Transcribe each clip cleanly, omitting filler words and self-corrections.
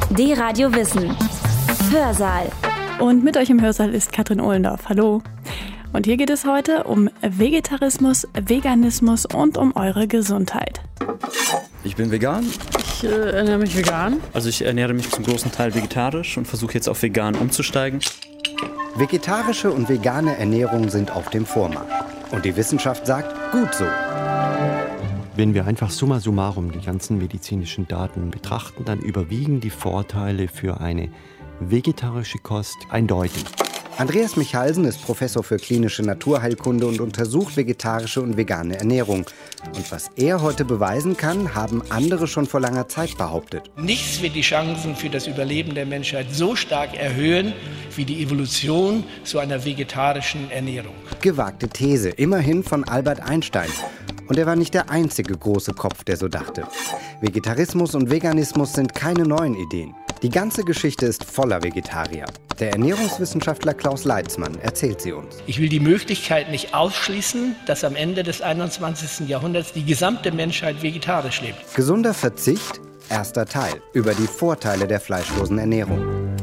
D-Radio Wissen. Hörsaal. Und mit euch im Hörsaal ist Katrin Ohlendorf. Hallo. Und hier geht es heute um Vegetarismus, Veganismus und um eure Gesundheit. Ich bin vegan. Ich ernähre mich vegan. Also ich ernähre mich zum großen Teil vegetarisch und versuche jetzt auf vegan umzusteigen. Vegetarische und vegane Ernährung sind auf dem Vormarsch. Und die Wissenschaft sagt, gut so. Wenn wir einfach summa summarum die ganzen medizinischen Daten betrachten, dann überwiegen die Vorteile für eine vegetarische Kost eindeutig. Andreas Michalsen ist Professor für klinische Naturheilkunde und untersucht vegetarische und vegane Ernährung. Und was er heute beweisen kann, haben andere schon vor langer Zeit behauptet. Nichts wird die Chancen für das Überleben der Menschheit so stark erhöhen, wie die Evolution zu einer vegetarischen Ernährung. Gewagte These, immerhin von Albert Einstein. Und er war nicht der einzige große Kopf, der so dachte. Vegetarismus und Veganismus sind keine neuen Ideen. Die ganze Geschichte ist voller Vegetarier. Der Ernährungswissenschaftler Klaus Leitzmann erzählt sie uns. Ich will die Möglichkeit nicht ausschließen, dass am Ende des 21. Jahrhunderts die gesamte Menschheit vegetarisch lebt. Gesunder Verzicht, erster Teil, über die Vorteile der fleischlosen Ernährung.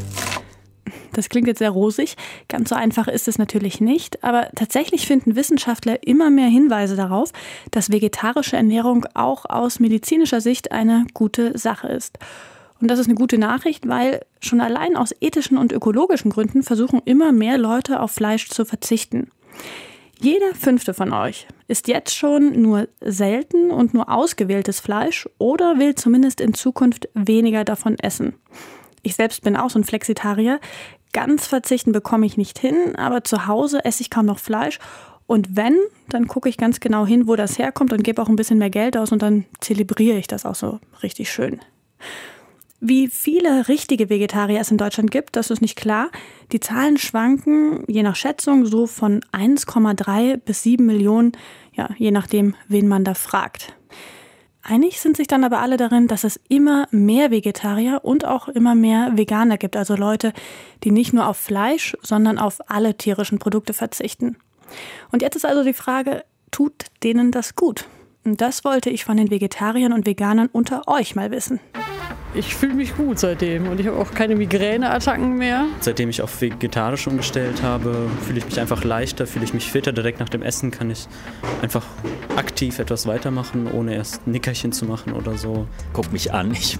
Das klingt jetzt sehr rosig. Ganz so einfach ist es natürlich nicht. Aber tatsächlich finden Wissenschaftler immer mehr Hinweise darauf, dass vegetarische Ernährung auch aus medizinischer Sicht eine gute Sache ist. Und das ist eine gute Nachricht, weil schon allein aus ethischen und ökologischen Gründen versuchen immer mehr Leute auf Fleisch zu verzichten. Jeder 5. von euch isst jetzt schon nur selten und nur ausgewähltes Fleisch oder will zumindest in Zukunft weniger davon essen. Ich selbst bin auch so ein Flexitarier. Ganz verzichten bekomme ich nicht hin, aber zu Hause esse ich kaum noch Fleisch. Und wenn, dann gucke ich ganz genau hin, wo das herkommt und gebe auch ein bisschen mehr Geld aus und dann zelebriere ich das auch so richtig schön. Wie viele richtige Vegetarier es in Deutschland gibt, das ist nicht klar. Die Zahlen schwanken, je nach Schätzung, so von 1,3 bis 7 Millionen, ja, je nachdem, wen man da fragt. Einig sind sich dann aber alle darin, dass es immer mehr Vegetarier und auch immer mehr Veganer gibt. Also Leute, die nicht nur auf Fleisch, sondern auf alle tierischen Produkte verzichten. Und jetzt ist also die Frage, tut denen das gut? Und das wollte ich von den Vegetariern und Veganern unter euch mal wissen. Ich fühle mich gut seitdem und ich habe auch keine Migräneattacken mehr. Seitdem ich auf vegetarisch umgestellt habe, fühle ich mich einfach leichter, fühle ich mich fitter. Direkt nach dem Essen kann ich einfach aktiv etwas weitermachen, ohne erst ein Nickerchen zu machen oder so. Guck mich an, ich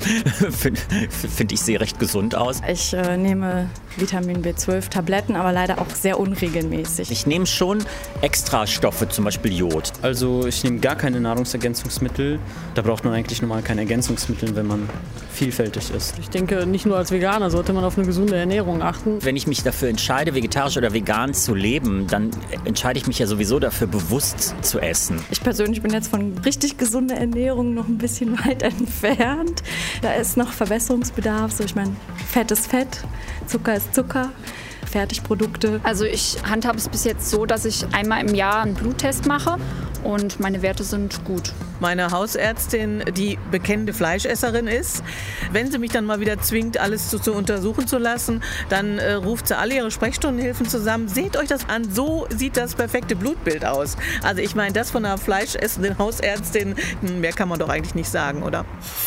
finde, ich sehe recht gesund aus. Ich nehme Vitamin B12-Tabletten, aber leider auch sehr unregelmäßig. Ich nehme schon Extrastoffe, zum Beispiel Jod. Also ich nehme gar keine Nahrungsergänzungsmittel. Da braucht man eigentlich normal keine Ergänzungsmittel, wenn man vielfältig ist. Ich denke, nicht nur als Veganer sollte man auf eine gesunde Ernährung achten. Wenn ich mich dafür entscheide, vegetarisch oder vegan zu leben, dann entscheide ich mich ja sowieso dafür, bewusst zu essen. Ich persönlich bin jetzt von richtig gesunder Ernährung noch ein bisschen weit entfernt. Da ist noch Verbesserungsbedarf. So, ich meine, Fett ist Fett, Zucker ist Zucker. Fertigprodukte. Also ich handhabe es bis jetzt so, dass ich einmal im Jahr einen Bluttest mache und meine Werte sind gut. Meine Hausärztin, die bekennende Fleischesserin ist, wenn sie mich dann mal wieder zwingt, alles zu untersuchen zu lassen, dann ruft sie alle ihre Sprechstundenhilfen zusammen. Seht euch das an, so sieht das perfekte Blutbild aus. Also ich meine, das von einer fleischessenden Hausärztin, mehr kann man doch eigentlich nicht sagen, oder?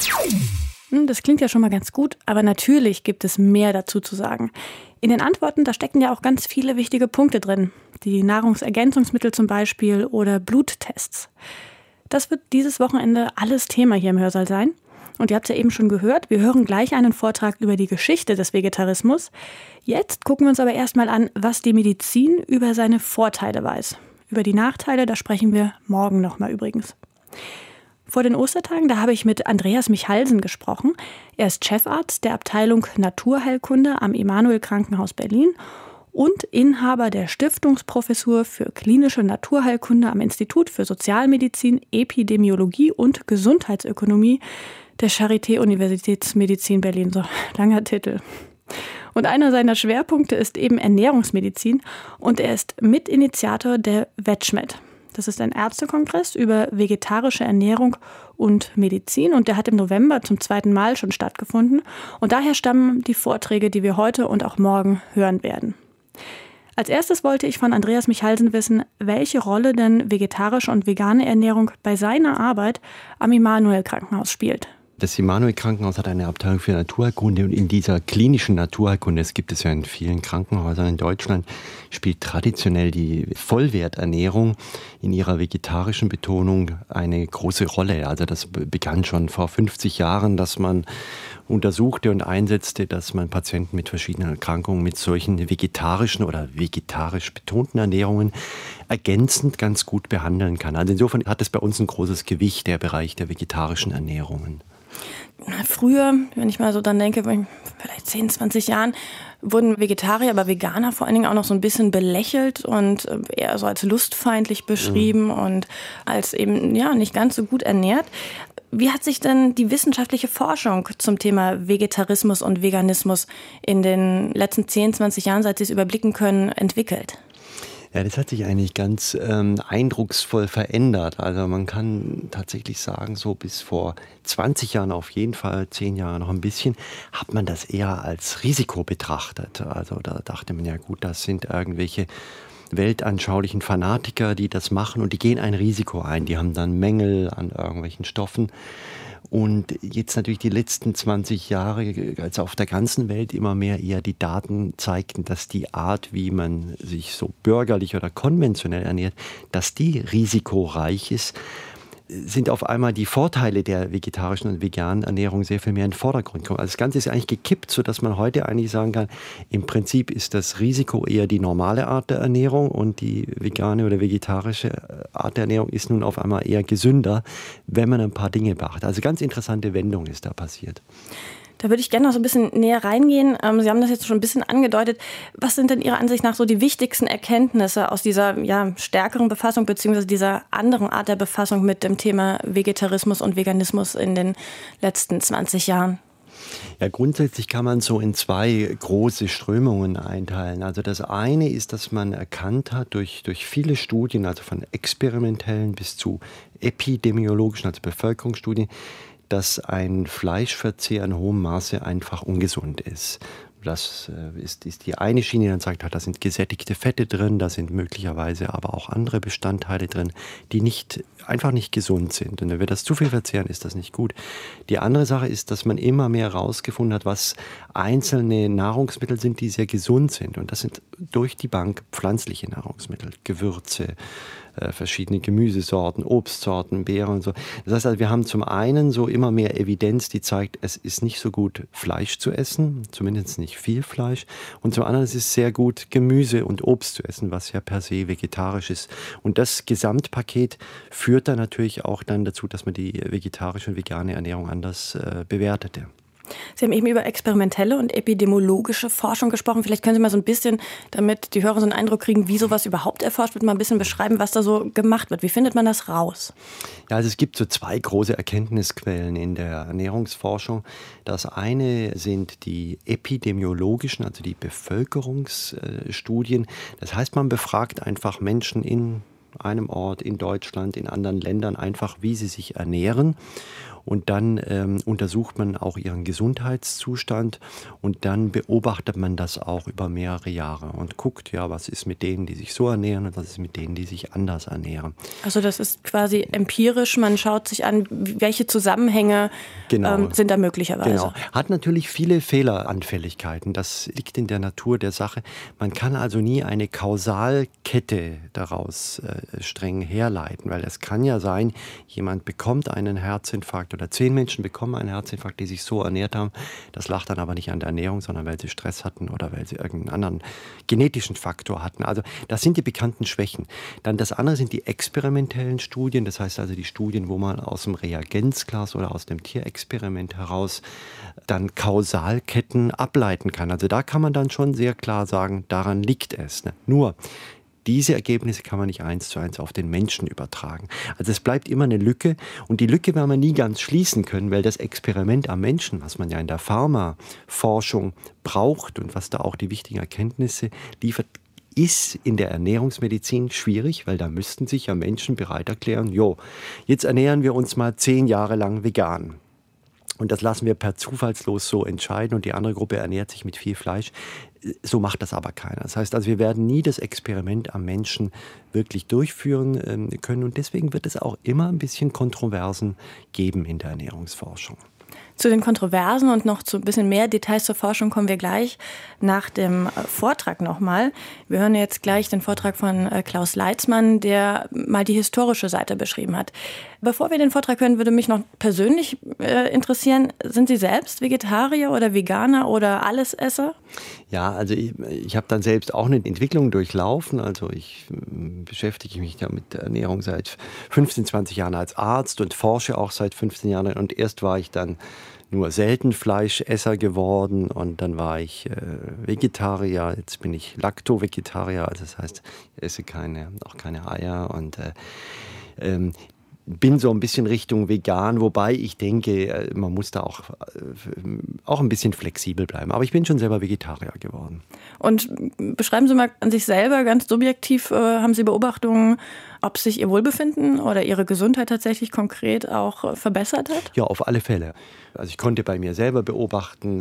Das klingt ja schon mal ganz gut, aber natürlich gibt es mehr dazu zu sagen. In den Antworten, da stecken ja auch ganz viele wichtige Punkte drin. Die Nahrungsergänzungsmittel zum Beispiel oder Bluttests. Das wird dieses Wochenende alles Thema hier im Hörsaal sein. Und ihr habt es ja eben schon gehört, wir hören gleich einen Vortrag über die Geschichte des Vegetarismus. Jetzt gucken wir uns aber erstmal an, was die Medizin über seine Vorteile weiß. Über die Nachteile, da sprechen wir morgen nochmal übrigens. Vor den Ostertagen, da habe ich mit Andreas Michalsen gesprochen. Er ist Chefarzt der Abteilung Naturheilkunde am Emanuel-Krankenhaus Berlin und Inhaber der Stiftungsprofessur für klinische Naturheilkunde am Institut für Sozialmedizin, Epidemiologie und Gesundheitsökonomie der Charité-Universitätsmedizin Berlin. So, langer Titel. Und einer seiner Schwerpunkte ist eben Ernährungsmedizin und er ist Mitinitiator der VegMed. Das ist ein Ärztekongress über vegetarische Ernährung und Medizin und der hat im November zum 2. Mal schon stattgefunden. Und daher stammen die Vorträge, die wir heute und auch morgen hören werden. Als erstes wollte ich von Andreas Michalsen wissen, welche Rolle denn vegetarische und vegane Ernährung bei seiner Arbeit am Emanuel-Krankenhaus spielt. Das Immanuel-Krankenhaus hat eine Abteilung für Naturheilkunde und in dieser klinischen Naturheilkunde, das gibt es ja in vielen Krankenhäusern in Deutschland, spielt traditionell die Vollwerternährung in ihrer vegetarischen Betonung eine große Rolle. Also das begann schon vor 50 Jahren, dass man untersuchte und einsetzte, dass man Patienten mit verschiedenen Erkrankungen mit solchen vegetarischen oder vegetarisch betonten Ernährungen ergänzend ganz gut behandeln kann. Also insofern hat es bei uns ein großes Gewicht, der Bereich der vegetarischen Ernährungen. Früher, wenn ich mal so dann denke, vielleicht 10, 20 Jahren, wurden Vegetarier, aber Veganer vor allen Dingen auch noch so ein bisschen belächelt und eher so als lustfeindlich beschrieben und als eben nicht ganz so gut ernährt. Wie hat sich denn die wissenschaftliche Forschung zum Thema Vegetarismus und Veganismus in den letzten 10, 20 Jahren, seit Sie es überblicken können, entwickelt? Ja, das hat sich eigentlich ganz eindrucksvoll verändert. Also man kann tatsächlich sagen, so bis vor 20 Jahren auf jeden Fall, 10 Jahre noch ein bisschen, hat man das eher als Risiko betrachtet. Also da dachte man ja gut, das sind irgendwelche weltanschaulichen Fanatiker, die das machen und die gehen ein Risiko ein. Die haben dann Mängel an irgendwelchen Stoffen. Und jetzt natürlich die letzten 20 Jahre, als auf der ganzen Welt immer mehr eher die Daten zeigten, dass die Art, wie man sich so bürgerlich oder konventionell ernährt, dass die risikoreich ist, sind auf einmal die Vorteile der vegetarischen und veganen Ernährung sehr viel mehr in den Vordergrund gekommen. Also das Ganze ist eigentlich gekippt, sodass man heute eigentlich sagen kann, im Prinzip ist das Risiko eher die normale Art der Ernährung und die vegane oder vegetarische Art der Ernährung ist nun auf einmal eher gesünder, wenn man ein paar Dinge beachtet. Also ganz interessante Wendung ist da passiert. Da würde ich gerne noch so ein bisschen näher reingehen. Sie haben das jetzt schon ein bisschen angedeutet. Was sind denn Ihrer Ansicht nach so die wichtigsten Erkenntnisse aus dieser stärkeren Befassung bzw. dieser anderen Art der Befassung mit dem Thema Vegetarismus und Veganismus in den letzten 20 Jahren? Ja, grundsätzlich kann man so in zwei große Strömungen einteilen. Also das eine ist, dass man erkannt hat durch viele Studien, also von experimentellen bis zu epidemiologischen, also Bevölkerungsstudien, dass ein Fleischverzehr in hohem Maße einfach ungesund ist. Das ist die eine Schiene, die dann sagt, da sind gesättigte Fette drin, da sind möglicherweise aber auch andere Bestandteile drin, die einfach nicht gesund sind. Und wenn wir das zu viel verzehren, ist das nicht gut. Die andere Sache ist, dass man immer mehr herausgefunden hat, was einzelne Nahrungsmittel sind, die sehr gesund sind. Und das sind durch die Bank pflanzliche Nahrungsmittel, Gewürze, verschiedene Gemüsesorten, Obstsorten, Beeren und so. Das heißt also, wir haben zum einen so immer mehr Evidenz, die zeigt, es ist nicht so gut, Fleisch zu essen, zumindest nicht viel Fleisch. Und zum anderen ist es sehr gut, Gemüse und Obst zu essen, was ja per se vegetarisch ist. Und das Gesamtpaket führt dann natürlich auch dann dazu, dass man die vegetarische und vegane Ernährung anders bewertete. Sie haben eben über experimentelle und epidemiologische Forschung gesprochen. Vielleicht können Sie mal so ein bisschen, damit die Hörer so einen Eindruck kriegen, wie sowas überhaupt erforscht wird, mal ein bisschen beschreiben, was da so gemacht wird. Wie findet man das raus? Ja, also es gibt so zwei große Erkenntnisquellen in der Ernährungsforschung. Das eine sind die epidemiologischen, also die Bevölkerungsstudien. Das heißt, man befragt einfach Menschen in einem Ort, in Deutschland, in anderen Ländern einfach, wie sie sich ernähren. Und dann untersucht man auch ihren Gesundheitszustand und dann beobachtet man das auch über mehrere Jahre und guckt, ja, was ist mit denen, die sich so ernähren und was ist mit denen, die sich anders ernähren. Also das ist quasi empirisch, man schaut sich an, welche Zusammenhänge sind da möglicherweise. Genau. Hat natürlich viele Fehleranfälligkeiten, das liegt in der Natur der Sache. Man kann also nie eine Kausalkette daraus streng herleiten, weil es kann ja sein, jemand bekommt einen Herzinfarkt oder 10 Menschen bekommen einen Herzinfarkt, die sich so ernährt haben. Das lag dann aber nicht an der Ernährung, sondern weil sie Stress hatten oder weil sie irgendeinen anderen genetischen Faktor hatten. Also das sind die bekannten Schwächen. Dann das andere sind die experimentellen Studien. Das heißt also die Studien, wo man aus dem Reagenzglas oder aus dem Tierexperiment heraus dann Kausalketten ableiten kann. Also da kann man dann schon sehr klar sagen, daran liegt es. Nur diese Ergebnisse kann man nicht 1:1 auf den Menschen übertragen. Also es bleibt immer eine Lücke und die Lücke werden wir nie ganz schließen können, weil das Experiment am Menschen, was man ja in der Pharmaforschung braucht und was da auch die wichtigen Erkenntnisse liefert, ist in der Ernährungsmedizin schwierig, weil da müssten sich ja Menschen bereit erklären, jetzt ernähren wir uns mal 10 Jahre lang vegan. Und das lassen wir per Zufallslos so entscheiden und die andere Gruppe ernährt sich mit viel Fleisch. So macht das aber keiner. Das heißt also, wir werden nie das Experiment am Menschen wirklich durchführen können und deswegen wird es auch immer ein bisschen Kontroversen geben in der Ernährungsforschung. Zu den Kontroversen und noch zu ein bisschen mehr Details zur Forschung kommen wir gleich nach dem Vortrag nochmal. Wir hören jetzt gleich den Vortrag von Klaus Leitzmann, der mal die historische Seite beschrieben hat. Bevor wir den Vortrag hören, würde mich noch persönlich interessieren, sind Sie selbst Vegetarier oder Veganer oder Allesesser? Ja, also ich habe dann selbst auch eine Entwicklung durchlaufen. Also ich beschäftige mich ja mit Ernährung seit 15, 20 Jahren als Arzt und forsche auch seit 15 Jahren. Und erst war ich dann nur selten Fleischesser geworden und dann war ich Vegetarier. Jetzt bin ich Lacto-Vegetarier, also das heißt, ich esse auch keine Eier und bin so ein bisschen Richtung vegan, wobei ich denke, man muss da auch ein bisschen flexibel bleiben. Aber ich bin schon selber Vegetarier geworden. Und beschreiben Sie mal an sich selber ganz subjektiv, haben Sie Beobachtungen, ob sich Ihr Wohlbefinden oder Ihre Gesundheit tatsächlich konkret auch verbessert hat? Ja, auf alle Fälle. Also ich konnte bei mir selber beobachten,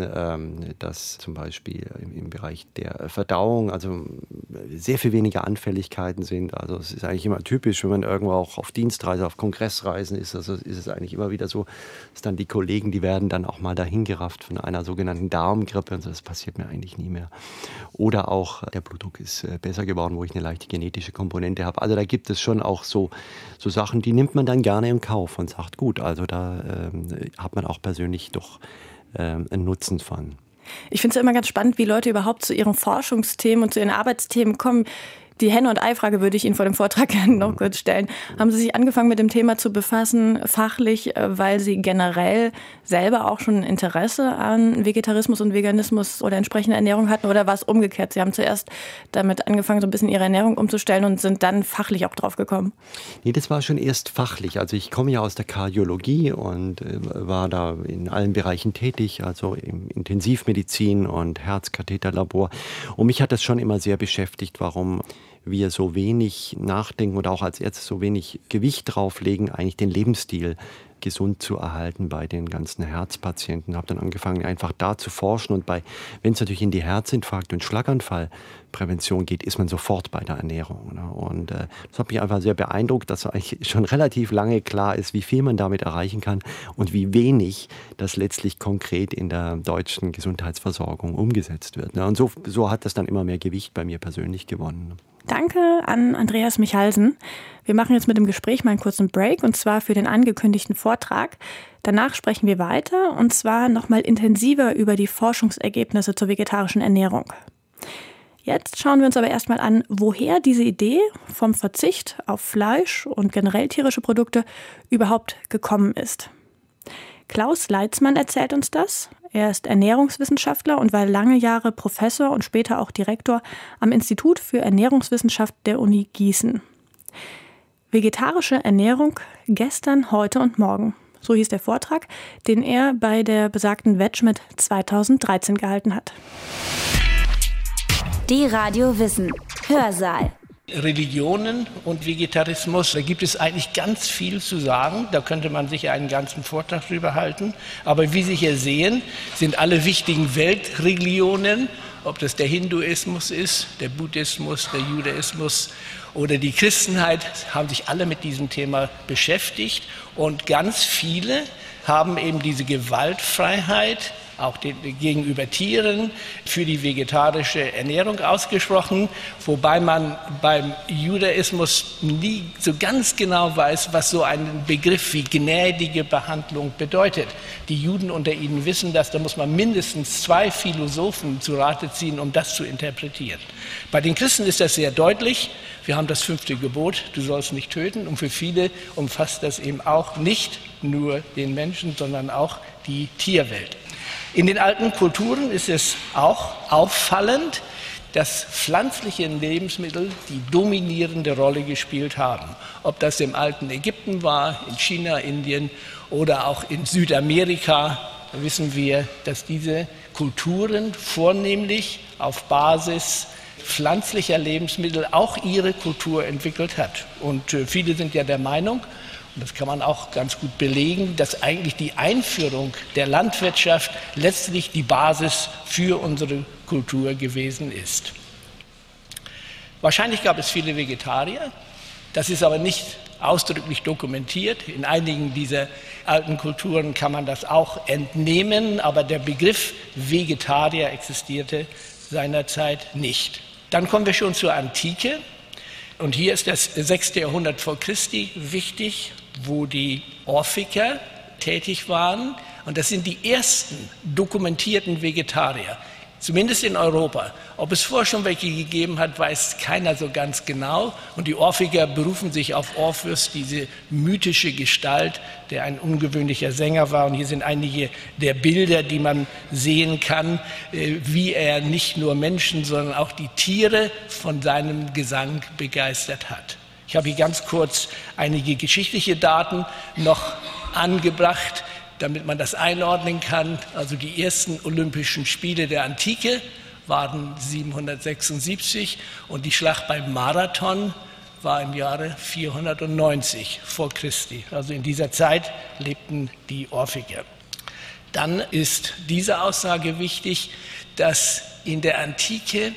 dass zum Beispiel im Bereich der Verdauung also sehr viel weniger Anfälligkeiten sind. Also es ist eigentlich immer typisch, wenn man irgendwo auch auf Dienstreise, auf Kongressreisen ist, also ist es eigentlich immer wieder so, dass dann die Kollegen, die werden dann auch mal dahin gerafft von einer sogenannten Darmgrippe und so, das passiert mir eigentlich nie mehr. Oder auch der Blutdruck ist besser geworden, wo ich eine leichte genetische Komponente habe. Also da gibt es schon auch so Sachen, die nimmt man dann gerne in Kauf und sagt, gut, also da hat man auch persönlich doch einen Nutzen von. Ich finde es ja immer ganz spannend, wie Leute überhaupt zu ihren Forschungsthemen und zu ihren Arbeitsthemen kommen. Die Henne- und Ei-Frage würde ich Ihnen vor dem Vortrag gerne noch kurz stellen. Haben Sie sich angefangen mit dem Thema zu befassen, fachlich, weil Sie generell selber auch schon Interesse an Vegetarismus und Veganismus oder entsprechender Ernährung hatten? Oder war es umgekehrt? Sie haben zuerst damit angefangen, so ein bisschen Ihre Ernährung umzustellen und sind dann fachlich auch drauf gekommen? Nee, das war schon erst fachlich. Also ich komme ja aus der Kardiologie und war da in allen Bereichen tätig, also im Intensivmedizin und Herzkatheterlabor. Und mich hat das schon immer sehr beschäftigt, warum wir so wenig nachdenken oder auch als Ärzte so wenig Gewicht drauflegen, eigentlich den Lebensstil gesund zu erhalten bei den ganzen Herzpatienten. Habe dann angefangen, einfach da zu forschen und wenn es natürlich in die Herzinfarkt- und Schlaganfallprävention geht, ist man sofort bei der Ernährung. Ne? Und das hat mich einfach sehr beeindruckt, dass eigentlich schon relativ lange klar ist, wie viel man damit erreichen kann und wie wenig das letztlich konkret in der deutschen Gesundheitsversorgung umgesetzt wird. Ne? Und so hat das dann immer mehr Gewicht bei mir persönlich gewonnen. Danke an Andreas Michalsen. Wir machen jetzt mit dem Gespräch mal einen kurzen Break und zwar für den angekündigten Vortrag. Danach sprechen wir weiter und zwar nochmal intensiver über die Forschungsergebnisse zur vegetarischen Ernährung. Jetzt schauen wir uns aber erstmal an, woher diese Idee vom Verzicht auf Fleisch und generell tierische Produkte überhaupt gekommen ist. Klaus Leitzmann erzählt uns das. Er ist Ernährungswissenschaftler und war lange Jahre Professor und später auch Direktor am Institut für Ernährungswissenschaft der Uni Gießen. Vegetarische Ernährung gestern, heute und morgen. So hieß der Vortrag, den er bei der besagten VegMed 2013 gehalten hat. Die Radio Wissen Hörsaal. Religionen und Vegetarismus, da gibt es eigentlich ganz viel zu sagen. Da könnte man sicher einen ganzen Vortrag drüber halten. Aber wie Sie hier sehen, sind alle wichtigen Weltreligionen, ob das der Hinduismus ist, der Buddhismus, der Judaismus oder die Christenheit, haben sich alle mit diesem Thema beschäftigt. Und ganz viele haben eben diese Gewaltfreiheit, auch gegenüber Tieren, für die vegetarische Ernährung ausgesprochen, wobei man beim Judaismus nie so ganz genau weiß, was so ein Begriff wie gnädige Behandlung bedeutet. Die Juden unter Ihnen wissen das, da muss man mindestens 2 Philosophen zu Rate ziehen, um das zu interpretieren. Bei den Christen ist das sehr deutlich. Wir haben das 5. Gebot, du sollst nicht töten, und für viele umfasst das eben auch nicht nur den Menschen, sondern auch die Tierwelt. In den alten Kulturen ist es auch auffallend, dass pflanzliche Lebensmittel die dominierende Rolle gespielt haben. Ob das im alten Ägypten war, in China, Indien oder auch in Südamerika, da wissen wir, dass diese Kulturen vornehmlich auf Basis pflanzlicher Lebensmittel auch ihre Kultur entwickelt hat. Und viele sind ja der Meinung, und das kann man auch ganz gut belegen, dass eigentlich die Einführung der Landwirtschaft letztlich die Basis für unsere Kultur gewesen ist. Wahrscheinlich gab es viele Vegetarier. Das ist aber nicht ausdrücklich dokumentiert. In einigen dieser alten Kulturen kann man das auch entnehmen, aber der Begriff Vegetarier existierte seinerzeit nicht. Dann kommen wir schon zur Antike. Und hier ist das 6. Jahrhundert vor Christi wichtig, wo die Orphiker tätig waren. Und das sind die ersten dokumentierten Vegetarier, zumindest in Europa. Ob es vorher schon welche gegeben hat, weiß keiner so ganz genau. Und die Orphiker berufen sich auf Orpheus, diese mythische Gestalt, der ein ungewöhnlicher Sänger war. Und hier sind einige der Bilder, die man sehen kann, wie er nicht nur Menschen, sondern auch die Tiere von seinem Gesang begeistert hat. Ich habe hier ganz kurz einige geschichtliche Daten noch angebracht, damit man das einordnen kann. Also die ersten Olympischen Spiele der Antike waren 776 und die Schlacht beim Marathon war im Jahre 490 vor Christi. Also in dieser Zeit lebten die Orphiker. Dann ist diese Aussage wichtig, dass in der Antike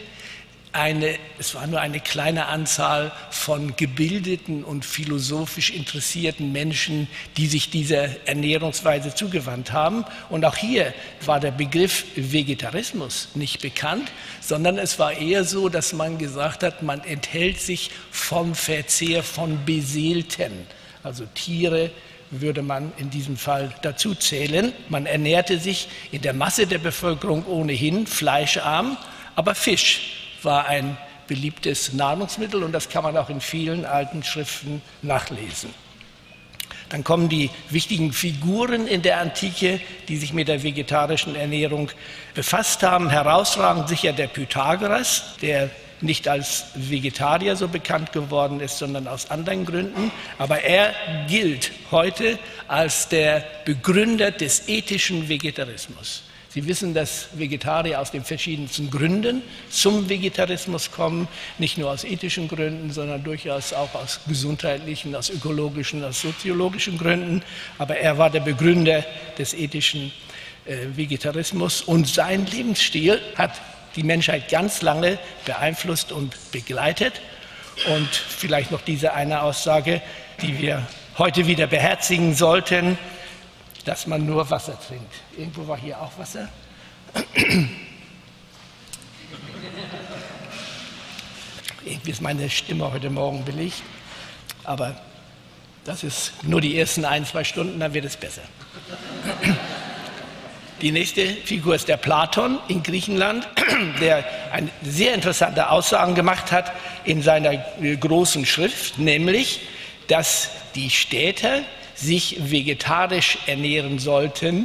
es war nur eine kleine Anzahl von gebildeten und philosophisch interessierten Menschen, die sich dieser Ernährungsweise zugewandt haben. Und auch hier war der Begriff Vegetarismus nicht bekannt, sondern es war eher so, dass man gesagt hat, man enthält sich vom Verzehr von Beseelten, also Tiere, würde man in diesem Fall dazu zählen. Man ernährte sich in der Masse der Bevölkerung ohnehin fleischarm, aber Fisch war ein beliebtes Nahrungsmittel und das kann man auch in vielen alten Schriften nachlesen. Dann kommen die wichtigen Figuren in der Antike, die sich mit der vegetarischen Ernährung befasst haben. Herausragend sicher der Pythagoras, der nicht als Vegetarier so bekannt geworden ist, sondern aus anderen Gründen. Aber er gilt heute als der Begründer des ethischen Vegetarismus. Sie wissen, dass Vegetarier aus den verschiedensten Gründen zum Vegetarismus kommen, nicht nur aus ethischen Gründen, sondern durchaus auch aus gesundheitlichen, aus ökologischen, aus soziologischen Gründen. Aber er war der Begründer des ethischen Vegetarismus und sein Lebensstil hat die Menschheit ganz lange beeinflusst und begleitet. Und vielleicht noch diese eine Aussage, die wir heute wieder beherzigen sollten, dass man nur Wasser trinkt. Irgendwo war hier auch Wasser. Irgendwie ist meine Stimme heute Morgen belegt. Aber das ist nur die ersten 1-2 Stunden, dann wird es besser. Die nächste Figur ist der Platon in Griechenland, der eine sehr interessante Aussagen gemacht hat in seiner großen Schrift, nämlich, dass die Städter sich vegetarisch ernähren sollten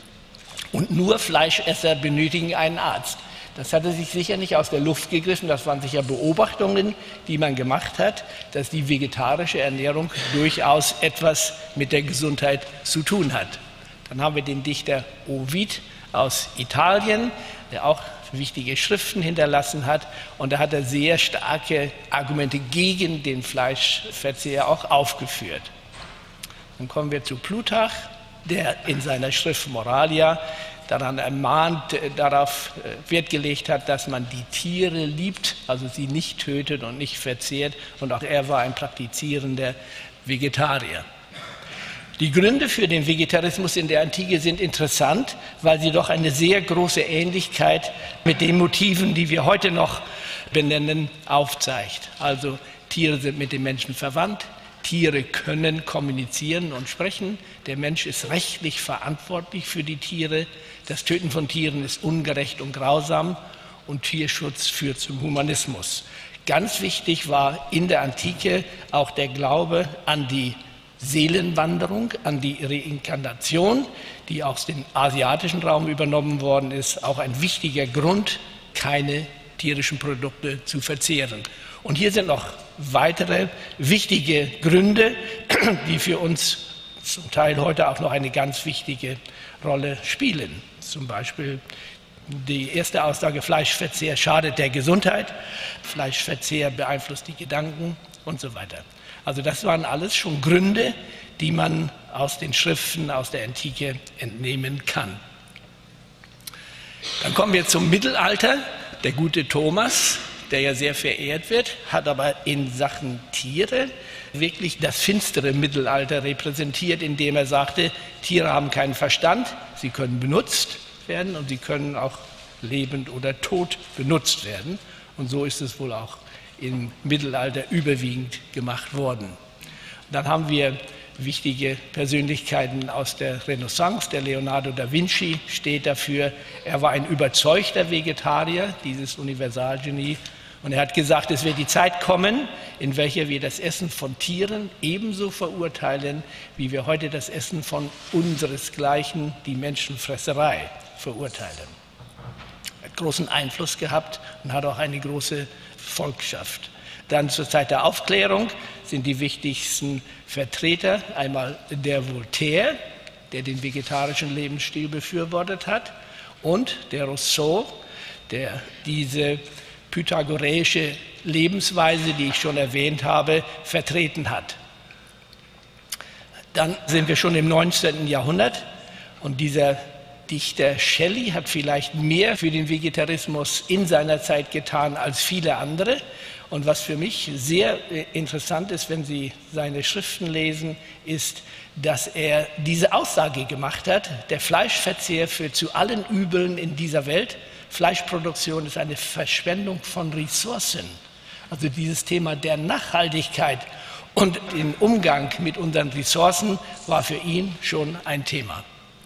und nur Fleischesser benötigen einen Arzt. Das hatte sich sicher nicht aus der Luft gegriffen, das waren sicher Beobachtungen, die man gemacht hat, dass die vegetarische Ernährung durchaus etwas mit der Gesundheit zu tun hat. Dann haben wir den Dichter Ovid aus Italien, der auch wichtige Schriften hinterlassen hat und da hat er sehr starke Argumente gegen den Fleischverzehr auch aufgeführt. Dann kommen wir zu Plutarch, der in seiner Schrift Moralia daran ermahnt, darauf Wert gelegt hat, dass man die Tiere liebt, also sie nicht tötet und nicht verzehrt. Und auch er war ein praktizierender Vegetarier. Die Gründe für den Vegetarismus in der Antike sind interessant, weil sie doch eine sehr große Ähnlichkeit mit den Motiven, die wir heute noch benennen, aufzeigt. Also Tiere sind mit den Menschen verwandt. Tiere können kommunizieren und sprechen. Der Mensch ist rechtlich verantwortlich für die Tiere. Das Töten von Tieren ist ungerecht und grausam und Tierschutz führt zum Humanismus. Ganz wichtig war in der Antike auch der Glaube an die Seelenwanderung, an die Reinkarnation, die aus dem asiatischen Raum übernommen worden ist. Auch ein wichtiger Grund, keine tierischen Produkte zu verzehren. Und hier sind noch weitere wichtige Gründe, die für uns zum Teil heute auch noch eine ganz wichtige Rolle spielen. Zum Beispiel die erste Aussage, Fleischverzehr schadet der Gesundheit, Fleischverzehr beeinflusst die Gedanken und so weiter. Also das waren alles schon Gründe, die man aus den Schriften aus der Antike entnehmen kann. Dann kommen wir zum Mittelalter. Der gute Thomas, der ja sehr verehrt wird, hat aber in Sachen Tiere wirklich das finstere Mittelalter repräsentiert, indem er sagte, Tiere haben keinen Verstand, sie können benutzt werden und sie können auch lebend oder tot benutzt werden. Und so ist es wohl auch im Mittelalter überwiegend gemacht worden. Dann haben wir wichtige Persönlichkeiten aus der Renaissance. Der Leonardo da Vinci steht dafür. Er war ein überzeugter Vegetarier, dieses Universalgenie. Und er hat gesagt, es wird die Zeit kommen, in welcher wir das Essen von Tieren ebenso verurteilen, wie wir heute das Essen von unseresgleichen, die Menschenfresserei, verurteilen. Er hat großen Einfluss gehabt und hat auch eine große Volkschaft. Dann zur Zeit der Aufklärung sind die wichtigsten Vertreter einmal der Voltaire, der den vegetarischen Lebensstil befürwortet hat, und der Rousseau, der diese pythagoreische Lebensweise, die ich schon erwähnt habe, vertreten hat. Dann sind wir schon im 19. Jahrhundert und dieser Dichter Shelley hat vielleicht mehr für den Vegetarismus in seiner Zeit getan als viele andere. Und was für mich sehr interessant ist, wenn Sie seine Schriften lesen, ist, dass er diese Aussage gemacht hat, der Fleischverzehr führt zu allen Übeln in dieser Welt. Fleischproduktion ist eine Verschwendung von Ressourcen. Also dieses Thema der Nachhaltigkeit und den Umgang mit unseren Ressourcen war für ihn schon ein Thema.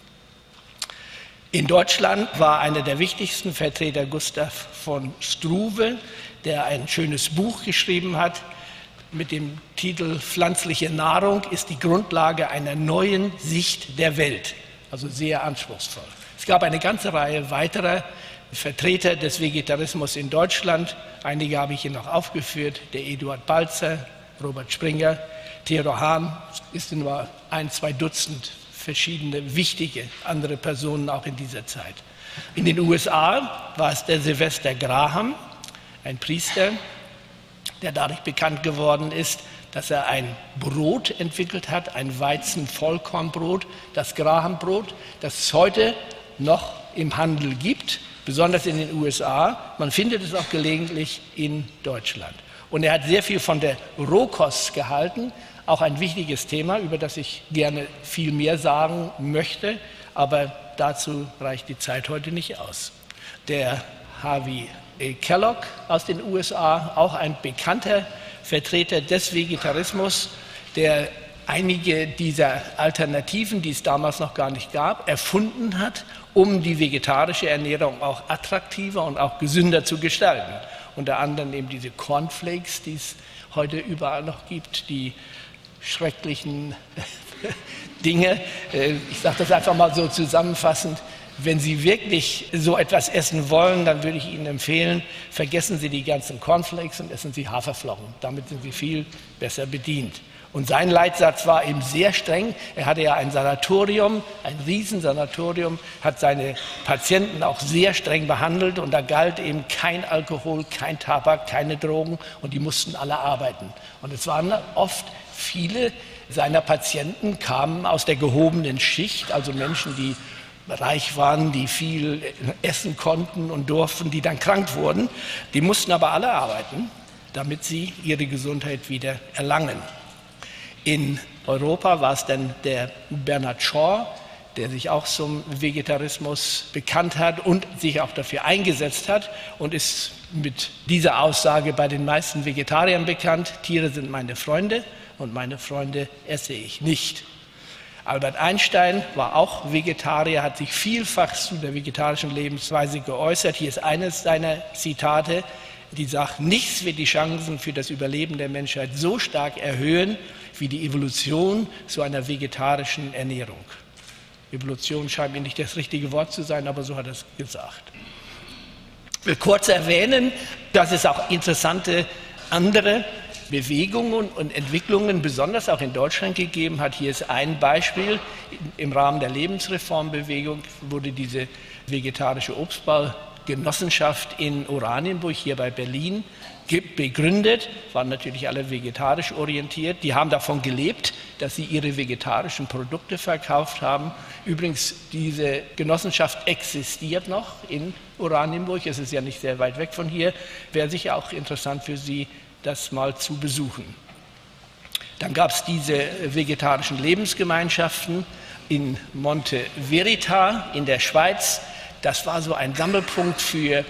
In Deutschland war einer der wichtigsten Vertreter Gustav von Struve, der ein schönes Buch geschrieben hat mit dem Titel Pflanzliche Nahrung ist die Grundlage einer neuen Sicht der Welt. Also sehr anspruchsvoll. Es gab eine ganze Reihe weiterer Vertreter des Vegetarismus in Deutschland. Einige habe ich hier noch aufgeführt. Der Eduard Balzer, Robert Springer, Theodor Hahn. Es sind nur 1, 2 Dutzend verschiedene wichtige andere Personen auch in dieser Zeit. In den USA war es der Sylvester Graham, ein Priester, der dadurch bekannt geworden ist, dass er ein Brot entwickelt hat, ein Weizen-Vollkornbrot, das Graham-Brot, das es heute noch im Handel gibt, besonders in den USA. Man findet es auch gelegentlich in Deutschland. Und er hat sehr viel von der Rohkost gehalten, auch ein wichtiges Thema, über das ich gerne viel mehr sagen möchte, aber dazu reicht die Zeit heute nicht aus. Der Harvey Kellogg aus den USA, auch ein bekannter Vertreter des Vegetarismus, der einige dieser Alternativen, die es damals noch gar nicht gab, erfunden hat, um die vegetarische Ernährung auch attraktiver und auch gesünder zu gestalten. Unter anderem eben diese Cornflakes, die es heute überall noch gibt, die schrecklichen Dinge. Ich sage das einfach mal so zusammenfassend. Wenn Sie wirklich so etwas essen wollen, dann würde ich Ihnen empfehlen, vergessen Sie die ganzen Cornflakes und essen Sie Haferflocken. Damit sind Sie viel besser bedient. Und sein Leitsatz war eben sehr streng. Er hatte ja ein Sanatorium, ein Riesensanatorium, hat seine Patienten auch sehr streng behandelt. Und da galt eben kein Alkohol, kein Tabak, keine Drogen. Und die mussten alle arbeiten. Und es waren oft viele seiner Patienten kamen aus der gehobenen Schicht, also Menschen, die reich waren, die viel essen konnten und durften, die dann krank wurden. Die mussten aber alle arbeiten, damit sie ihre Gesundheit wieder erlangen. In Europa war es dann der Bernard Shaw, der sich auch zum Vegetarismus bekannt hat und sich auch dafür eingesetzt hat und ist mit dieser Aussage bei den meisten Vegetariern bekannt: Tiere sind meine Freunde und meine Freunde esse ich nicht. Albert Einstein war auch Vegetarier, hat sich vielfach zu der vegetarischen Lebensweise geäußert. Hier ist eines seiner Zitate, die sagt: Nichts wird die Chancen für das Überleben der Menschheit so stark erhöhen wie die Evolution zu einer vegetarischen Ernährung. Evolution scheint mir nicht das richtige Wort zu sein, aber so hat er es gesagt. Ich will kurz erwähnen, dass es auch interessante andere Bewegungen und Entwicklungen, besonders auch in Deutschland, gegeben hat. Hier ist ein Beispiel. Im Rahmen der Lebensreformbewegung wurde diese vegetarische Obstbaugenossenschaft in Oranienburg, hier bei Berlin, begründet, waren natürlich alle vegetarisch orientiert. Die haben davon gelebt, dass sie ihre vegetarischen Produkte verkauft haben. Übrigens, diese Genossenschaft existiert noch in Oranienburg. Es ist ja nicht sehr weit weg von hier. Wäre sicher auch interessant für Sie, das mal zu besuchen. Dann gab es diese vegetarischen Lebensgemeinschaften in Monte Verita in der Schweiz. Das war so ein Sammelpunkt für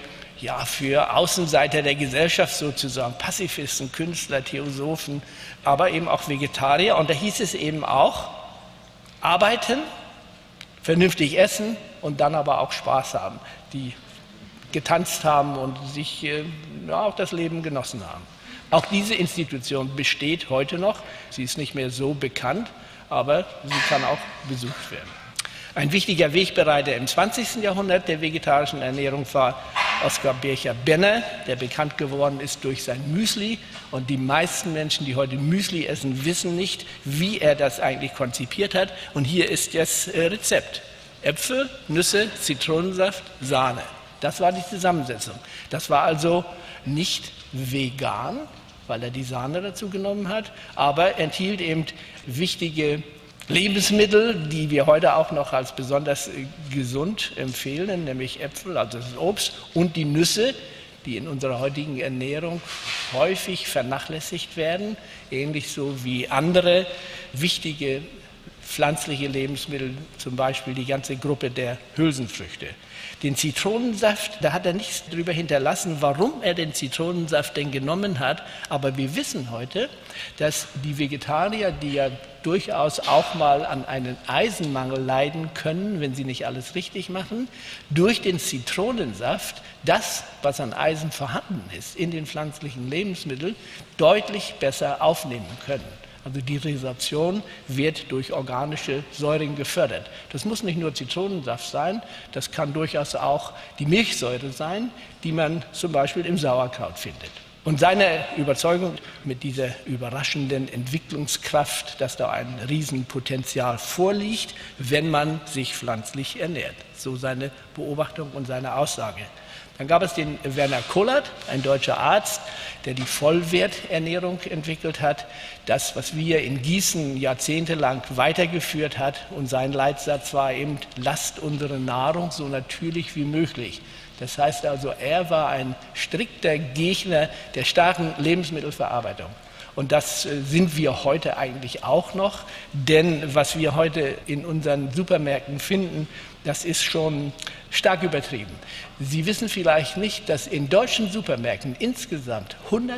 Außenseiter der Gesellschaft sozusagen, Pazifisten, Künstler, Theosophen, aber eben auch Vegetarier. Und da hieß es eben auch, arbeiten, vernünftig essen und dann aber auch Spaß haben, die getanzt haben und sich auch das Leben genossen haben. Auch diese Institution besteht heute noch. Sie ist nicht mehr so bekannt, aber sie kann auch besucht werden. Ein wichtiger Wegbereiter im 20. Jahrhundert der vegetarischen Ernährung war Oskar Bircher-Benner, der bekannt geworden ist durch sein Müsli. Und die meisten Menschen, die heute Müsli essen, wissen nicht, wie er das eigentlich konzipiert hat. Und hier ist das Rezept. Äpfel, Nüsse, Zitronensaft, Sahne. Das war die Zusammensetzung. Das war also nicht vegan, weil er die Sahne dazu genommen hat, aber enthielt eben wichtige Lebensmittel, die wir heute auch noch als besonders gesund empfehlen, nämlich Äpfel, also das Obst, und die Nüsse, die in unserer heutigen Ernährung häufig vernachlässigt werden, ähnlich so wie andere wichtige pflanzliche Lebensmittel, zum Beispiel die ganze Gruppe der Hülsenfrüchte. Den Zitronensaft, da hat er nichts darüber hinterlassen, warum er den Zitronensaft denn genommen hat. Aber wir wissen heute, dass die Vegetarier, die ja durchaus auch mal an einen Eisenmangel leiden können, wenn sie nicht alles richtig machen, durch den Zitronensaft das, was an Eisen vorhanden ist, in den pflanzlichen Lebensmitteln deutlich besser aufnehmen können. Also die Resorption wird durch organische Säuren gefördert. Das muss nicht nur Zitronensaft sein, das kann durchaus auch die Milchsäure sein, die man zum Beispiel im Sauerkraut findet. Und seine Überzeugung mit dieser überraschenden Entwicklungskraft, dass da ein Riesenpotenzial vorliegt, wenn man sich pflanzlich ernährt. So seine Beobachtung und seine Aussage. Dann gab es den Werner Kollert, ein deutscher Arzt, der die Vollwerternährung entwickelt hat. Das, was wir in Gießen jahrzehntelang weitergeführt hat. Und sein Leitsatz war eben, lasst unsere Nahrung so natürlich wie möglich. Das heißt also, er war ein strikter Gegner der starken Lebensmittelverarbeitung. Und das sind wir heute eigentlich auch noch, denn was wir heute in unseren Supermärkten finden, das ist schon stark übertrieben. Sie wissen vielleicht nicht, dass in deutschen Supermärkten insgesamt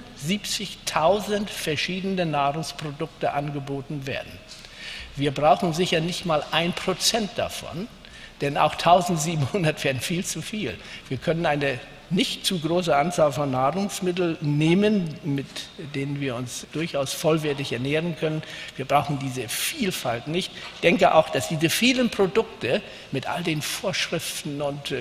170.000 verschiedene Nahrungsprodukte angeboten werden. Wir brauchen sicher nicht mal 1% davon, denn auch 1.700 wären viel zu viel. Wir können eine nicht zu große Anzahl von Nahrungsmitteln nehmen, mit denen wir uns durchaus vollwertig ernähren können. Wir brauchen diese Vielfalt nicht. Ich denke auch, dass diese vielen Produkte mit all den Vorschriften und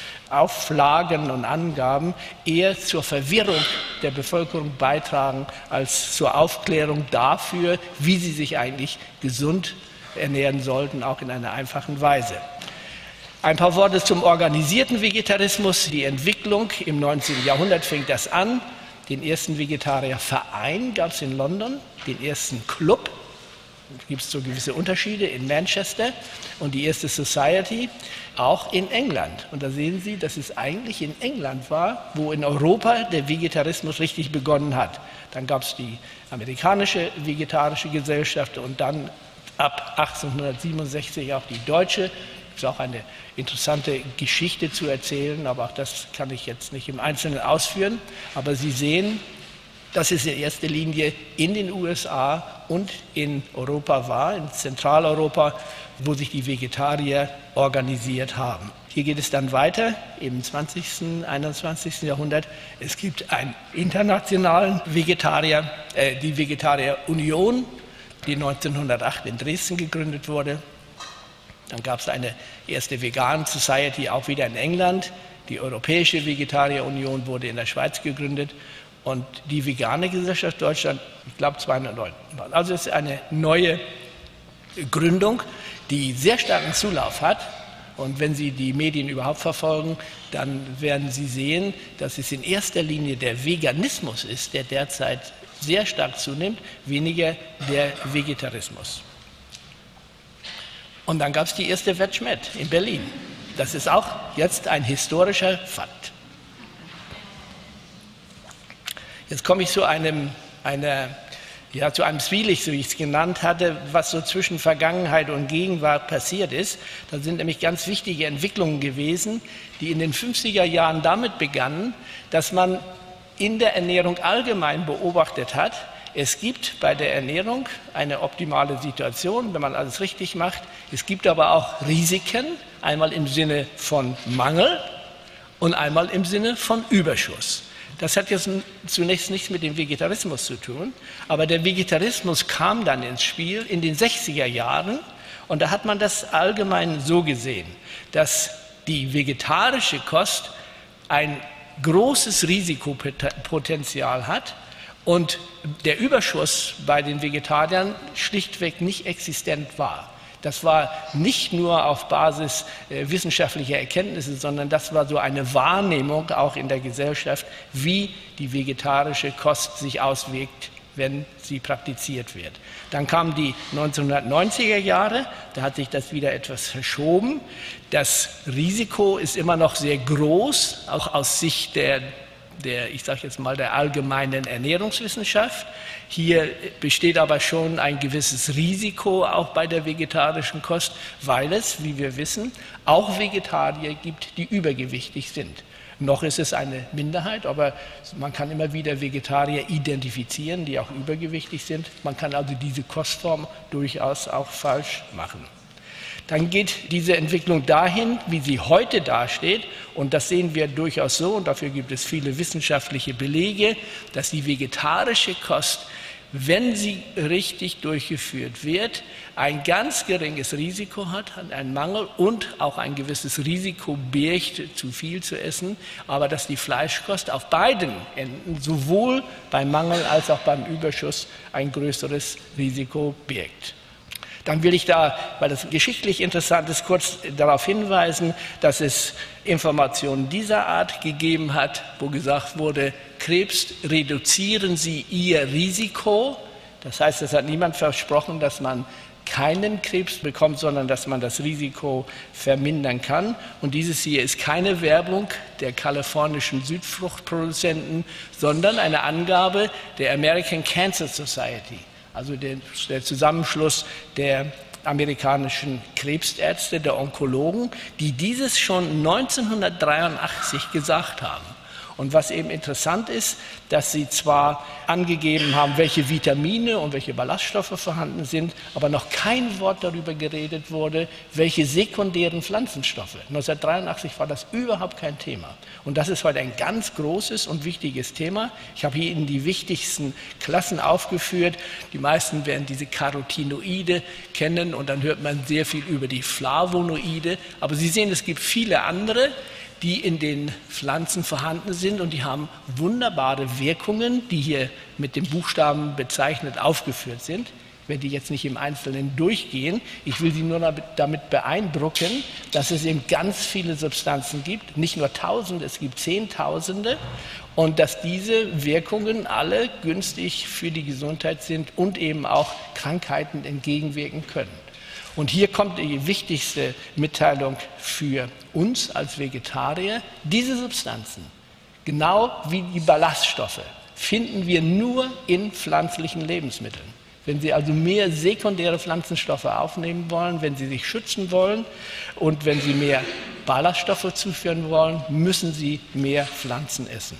Auflagen und Angaben eher zur Verwirrung der Bevölkerung beitragen, als zur Aufklärung dafür, wie sie sich eigentlich gesund ernähren sollten, auch in einer einfachen Weise. Ein paar Worte zum organisierten Vegetarismus. Die Entwicklung im 19. Jahrhundert fängt das an. Den ersten Vegetarierverein gab es in London, den ersten Club, da gibt es so gewisse Unterschiede, in Manchester, und die erste Society auch in England. Und da sehen Sie, dass es eigentlich in England war, wo in Europa der Vegetarismus richtig begonnen hat. Dann gab es die amerikanische vegetarische Gesellschaft und dann ab 1867 auch die deutsche. Es ist auch eine interessante Geschichte zu erzählen, aber auch das kann ich jetzt nicht im Einzelnen ausführen. Aber Sie sehen, dass es in erster Linie in den USA und in Europa war, in Zentraleuropa, wo sich die Vegetarier organisiert haben. Hier geht es dann weiter im 20., 21. Jahrhundert. Es gibt einen internationalen Vegetarier, die Vegetarier-Union, die 1908 in Dresden gegründet wurde. Dann gab es eine erste Vegan Society, auch wieder in England. Die Europäische Vegetarier-Union wurde in der Schweiz gegründet. Und die Vegane Gesellschaft Deutschland, ich glaube 209. Also es ist eine neue Gründung, die sehr starken Zulauf hat. Und wenn Sie die Medien überhaupt verfolgen, dann werden Sie sehen, dass es in erster Linie der Veganismus ist, der derzeit sehr stark zunimmt, weniger der Vegetarismus. Und dann gab es die erste Vegmet in Berlin. Das ist auch jetzt ein historischer Fakt. Jetzt komme ich zu einer Ja, zu einem Zwielicht, so wie ich es genannt hatte, was so zwischen Vergangenheit und Gegenwart passiert ist. Da sind nämlich ganz wichtige Entwicklungen gewesen, die in den 50er Jahren damit begannen, dass man in der Ernährung allgemein beobachtet hat, es gibt bei der Ernährung eine optimale Situation, wenn man alles richtig macht. Es gibt aber auch Risiken, einmal im Sinne von Mangel und einmal im Sinne von Überschuss. Das hat jetzt zunächst nichts mit dem Vegetarismus zu tun, aber der Vegetarismus kam dann ins Spiel in den 60er Jahren und da hat man das allgemein so gesehen, dass die vegetarische Kost ein großes Risikopotenzial hat und der Überschuss bei den Vegetariern schlichtweg nicht existent war. Das war nicht nur auf Basis wissenschaftlicher Erkenntnisse, sondern das war so eine Wahrnehmung auch in der Gesellschaft, wie die vegetarische Kost sich auswirkt, wenn sie praktiziert wird. Dann kamen die 1990er Jahre, da hat sich das wieder etwas verschoben. Das Risiko ist immer noch sehr groß, auch aus Sicht der allgemeinen Ernährungswissenschaft. Hier besteht aber schon ein gewisses Risiko auch bei der vegetarischen Kost, weil es, wie wir wissen, auch Vegetarier gibt, die übergewichtig sind. Noch ist es eine Minderheit, aber man kann immer wieder Vegetarier identifizieren, die auch übergewichtig sind. Man kann also diese Kostform durchaus auch falsch machen. Dann geht diese Entwicklung dahin, wie sie heute dasteht, und das sehen wir durchaus so, und dafür gibt es viele wissenschaftliche Belege, dass die vegetarische Kost, wenn sie richtig durchgeführt wird, ein ganz geringes Risiko hat, einen Mangel und auch ein gewisses Risiko birgt, zu viel zu essen, aber dass die Fleischkost auf beiden Enden, sowohl beim Mangel als auch beim Überschuss, ein größeres Risiko birgt. Dann will ich da, weil das geschichtlich interessant ist, kurz darauf hinweisen, dass es Informationen dieser Art gegeben hat, wo gesagt wurde, Krebs reduzieren Sie Ihr Risiko. Das heißt, es hat niemand versprochen, dass man keinen Krebs bekommt, sondern dass man das Risiko vermindern kann. Und dieses hier ist keine Werbung der kalifornischen Südfruchtproduzenten, sondern eine Angabe der American Cancer Society. Also der Zusammenschluss der amerikanischen Krebsärzte, der Onkologen, die dieses schon 1983 gesagt haben. Und was eben interessant ist, dass sie zwar angegeben haben, welche Vitamine und welche Ballaststoffe vorhanden sind, aber noch kein Wort darüber geredet wurde, welche sekundären Pflanzenstoffe. 1983 war das überhaupt kein Thema. Und das ist heute ein ganz großes und wichtiges Thema. Ich habe hier Ihnen die wichtigsten Klassen aufgeführt. Die meisten werden diese Carotinoide kennen und dann hört man sehr viel über die Flavonoide. Aber Sie sehen, es gibt viele andere, die in den Pflanzen vorhanden sind und die haben wunderbare Wirkungen, die hier mit dem Buchstaben bezeichnet aufgeführt sind. Ich werde die jetzt nicht im Einzelnen durchgehen. Ich will Sie nur damit beeindrucken, dass es eben ganz viele Substanzen gibt, nicht nur Tausende, es gibt Zehntausende und dass diese Wirkungen alle günstig für die Gesundheit sind und eben auch Krankheiten entgegenwirken können. Und hier kommt die wichtigste Mitteilung für uns als Vegetarier. Diese Substanzen, genau wie die Ballaststoffe, finden wir nur in pflanzlichen Lebensmitteln. Wenn Sie also mehr sekundäre Pflanzenstoffe aufnehmen wollen, wenn Sie sich schützen wollen und wenn Sie mehr Ballaststoffe zuführen wollen, müssen Sie mehr Pflanzen essen.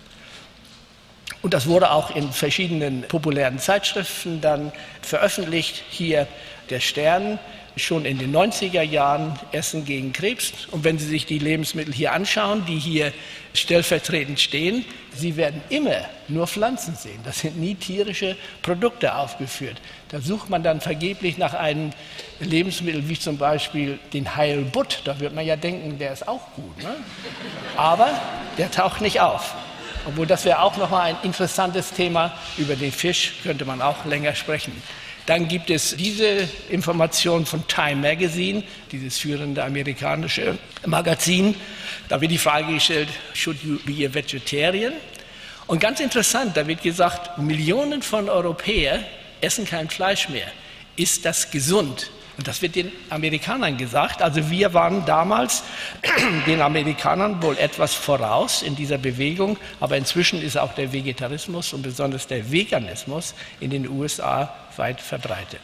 Und das wurde auch in verschiedenen populären Zeitschriften dann veröffentlicht. Hier der Stern, schon in den 90er Jahren, Essen gegen Krebs. Und wenn Sie sich die Lebensmittel hier anschauen, die hier stellvertretend stehen, Sie werden immer nur Pflanzen sehen. Das sind nie tierische Produkte aufgeführt. Da sucht man dann vergeblich nach einem Lebensmittel wie zum Beispiel den Heilbutt. Da wird man ja denken, der ist auch gut, ne? Aber der taucht nicht auf. Obwohl, das wäre auch nochmal ein interessantes Thema. Über den Fisch könnte man auch länger sprechen. Dann gibt es diese Information von Time Magazine, dieses führende amerikanische Magazin. Da wird die Frage gestellt, should you be a vegetarian? Und ganz interessant, da wird gesagt, Millionen von Europäern essen kein Fleisch mehr. Ist das gesund? Und das wird den Amerikanern gesagt. Also wir waren damals den Amerikanern wohl etwas voraus in dieser Bewegung, aber inzwischen ist auch der Vegetarismus und besonders der Veganismus in den USA weit verbreitet.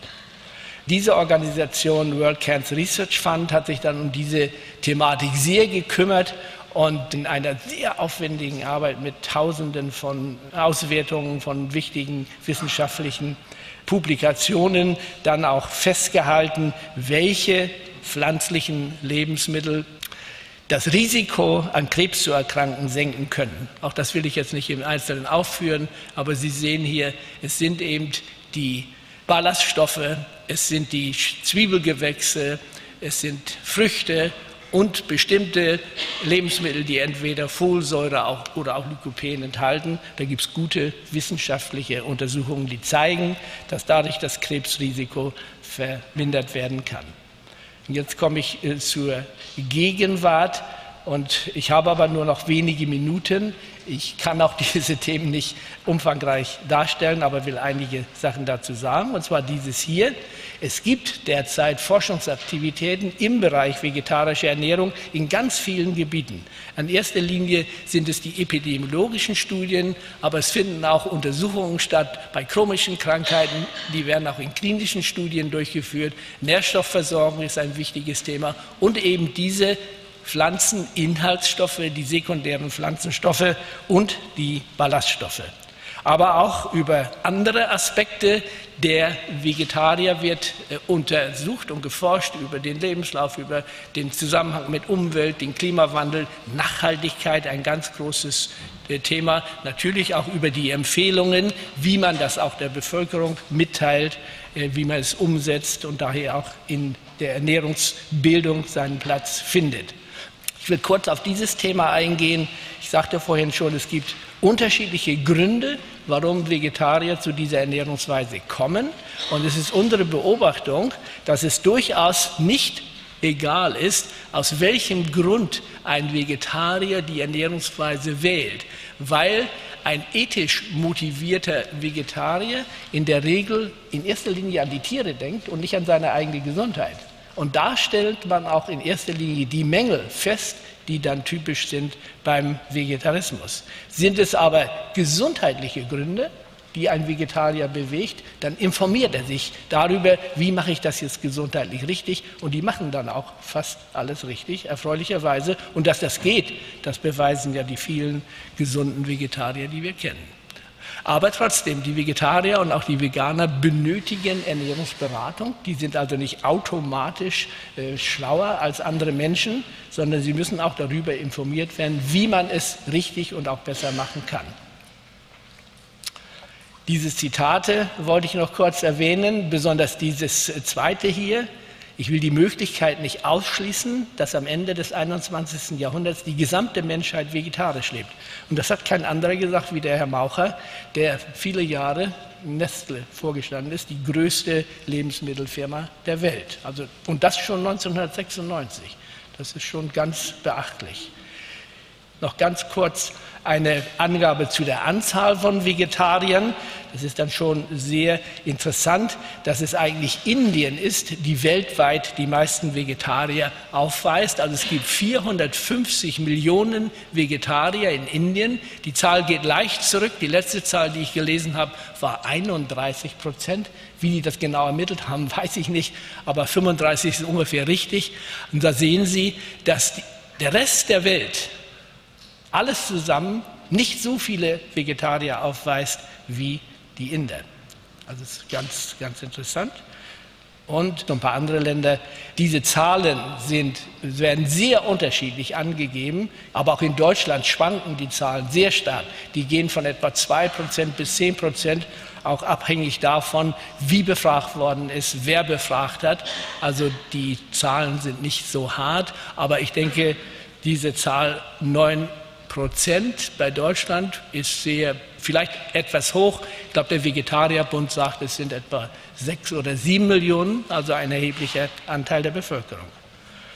Diese Organisation World Cancer Research Fund hat sich dann um diese Thematik sehr gekümmert und in einer sehr aufwendigen Arbeit mit Tausenden von Auswertungen von wichtigen wissenschaftlichen Publikationen dann auch festgehalten, welche pflanzlichen Lebensmittel das Risiko, an Krebs zu erkranken, senken können. Auch das will ich jetzt nicht im Einzelnen aufführen, aber Sie sehen hier, es sind eben die Ballaststoffe, es sind die Zwiebelgewächse, es sind Früchte und bestimmte Lebensmittel, die entweder Folsäure oder auch Lycopen enthalten. Da gibt es gute wissenschaftliche Untersuchungen, die zeigen, dass dadurch das Krebsrisiko vermindert werden kann. Und jetzt komme ich zur Gegenwart. Und ich habe aber nur noch wenige Minuten. Ich kann auch diese Themen nicht umfangreich darstellen, aber will einige Sachen dazu sagen. Und zwar dieses hier. Es gibt derzeit Forschungsaktivitäten im Bereich vegetarische Ernährung in ganz vielen Gebieten. In erster Linie sind es die epidemiologischen Studien, aber es finden auch Untersuchungen statt bei chronischen Krankheiten. Die werden auch in klinischen Studien durchgeführt. Nährstoffversorgung ist ein wichtiges Thema und eben diese Pflanzeninhaltsstoffe, die sekundären Pflanzenstoffe und die Ballaststoffe. Aber auch über andere Aspekte der Vegetarier wird untersucht und geforscht, über den Lebenslauf, über den Zusammenhang mit Umwelt, den Klimawandel, Nachhaltigkeit, ein ganz großes Thema. Natürlich auch über die Empfehlungen, wie man das auch der Bevölkerung mitteilt, wie man es umsetzt und daher auch in der Ernährungsbildung seinen Platz findet. Ich will kurz auf dieses Thema eingehen. Ich sagte vorhin schon, es gibt unterschiedliche Gründe, warum Vegetarier zu dieser Ernährungsweise kommen. Und es ist unsere Beobachtung, dass es durchaus nicht egal ist, aus welchem Grund ein Vegetarier die Ernährungsweise wählt. Weil ein ethisch motivierter Vegetarier in der Regel in erster Linie an die Tiere denkt und nicht an seine eigene Gesundheit. Und da stellt man auch in erster Linie die Mängel fest, die dann typisch sind beim Vegetarismus. Sind es aber gesundheitliche Gründe, die ein Vegetarier bewegt, dann informiert er sich darüber, wie mache ich das jetzt gesundheitlich richtig. Und die machen dann auch fast alles richtig, erfreulicherweise. Und dass das geht, das beweisen ja die vielen gesunden Vegetarier, die wir kennen. Aber trotzdem, die Vegetarier und auch die Veganer benötigen Ernährungsberatung. Die sind also nicht automatisch schlauer als andere Menschen, sondern sie müssen auch darüber informiert werden, wie man es richtig und auch besser machen kann. Diese Zitate wollte ich noch kurz erwähnen, besonders dieses zweite hier. Ich will die Möglichkeit nicht ausschließen, dass am Ende des 21. Jahrhunderts die gesamte Menschheit vegetarisch lebt. Und das hat kein anderer gesagt wie der Herr Maucher, der viele Jahre Nestle vorgestanden ist, die größte Lebensmittelfirma der Welt. Und das schon 1996. Das ist schon ganz beachtlich. Noch ganz kurz eine Angabe zu der Anzahl von Vegetariern. Das ist dann schon sehr interessant, dass es eigentlich Indien ist, die weltweit die meisten Vegetarier aufweist. Also es gibt 450 Millionen Vegetarier in Indien. Die Zahl geht leicht zurück. Die letzte Zahl, die ich gelesen habe, war 31%. Wie die das genau ermittelt haben, weiß ich nicht. Aber 35 ist ungefähr richtig. Und da sehen Sie, dass der Rest der Welt alles zusammen nicht so viele Vegetarier aufweist wie die Inder. Also das ist ganz, ganz interessant. Und ein paar andere Länder. Diese Zahlen werden sehr unterschiedlich angegeben, aber auch in Deutschland schwanken die Zahlen sehr stark. Die gehen von etwa 2% bis 10%, auch abhängig davon, wie befragt worden ist, wer befragt hat. Also die Zahlen sind nicht so hart, aber ich denke, diese Zahl 9% bei Deutschland ist vielleicht etwas hoch. Ich glaube, der Vegetarierbund sagt, es sind etwa 6 oder 7 Millionen, also ein erheblicher Anteil der Bevölkerung.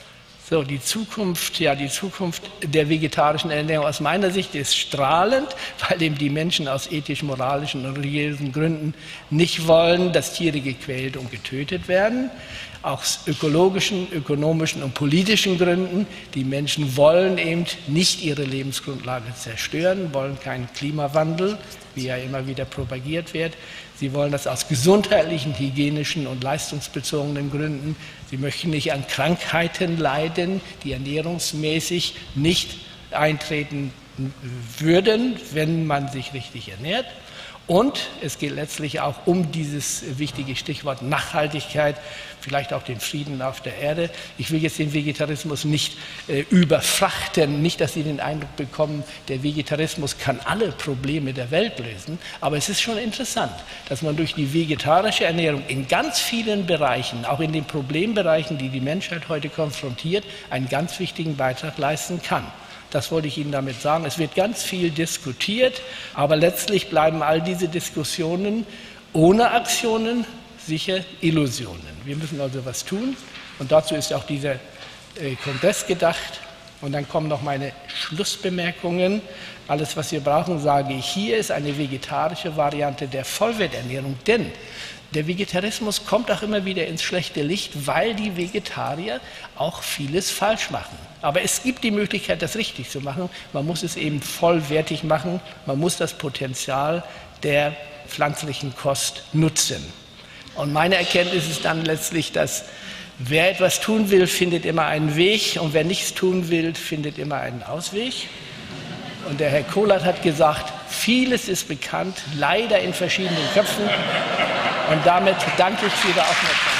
So, die Zukunft der vegetarischen Ernährung aus meiner Sicht ist strahlend, weil eben die Menschen aus ethisch-moralischen und religiösen Gründen nicht wollen, dass Tiere gequält und getötet werden. Aus ökologischen, ökonomischen und politischen Gründen. Die Menschen wollen eben nicht ihre Lebensgrundlage zerstören, wollen keinen Klimawandel, wie ja immer wieder propagiert wird. Sie wollen das aus gesundheitlichen, hygienischen und leistungsbezogenen Gründen. Sie möchten nicht an Krankheiten leiden, die ernährungsmäßig nicht eintreten würden, wenn man sich richtig ernährt. Und es geht letztlich auch um dieses wichtige Stichwort Nachhaltigkeit, vielleicht auch den Frieden auf der Erde. Ich will jetzt den Vegetarismus nicht überfrachten, nicht, dass Sie den Eindruck bekommen, der Vegetarismus kann alle Probleme der Welt lösen. Aber es ist schon interessant, dass man durch die vegetarische Ernährung in ganz vielen Bereichen, auch in den Problembereichen, die die Menschheit heute konfrontiert, einen ganz wichtigen Beitrag leisten kann. Das wollte ich Ihnen damit sagen. Es wird ganz viel diskutiert, aber letztlich bleiben all diese Diskussionen ohne Aktionen sicher Illusionen. Wir müssen also was tun und dazu ist auch dieser Kongress gedacht. Und dann kommen noch meine Schlussbemerkungen. Alles, was wir brauchen, sage ich hier, ist eine vegetarische Variante der Vollwerternährung, denn der Vegetarismus kommt auch immer wieder ins schlechte Licht, weil die Vegetarier auch vieles falsch machen. Aber es gibt die Möglichkeit, das richtig zu machen. Man muss es eben vollwertig machen. Man muss das Potenzial der pflanzlichen Kost nutzen. Und meine Erkenntnis ist dann letztlich, dass wer etwas tun will, findet immer einen Weg. Und wer nichts tun will, findet immer einen Ausweg. Und der Herr Kohlert hat gesagt, vieles ist bekannt, leider in verschiedenen Köpfen. Und damit danke ich für Ihre Aufmerksamkeit.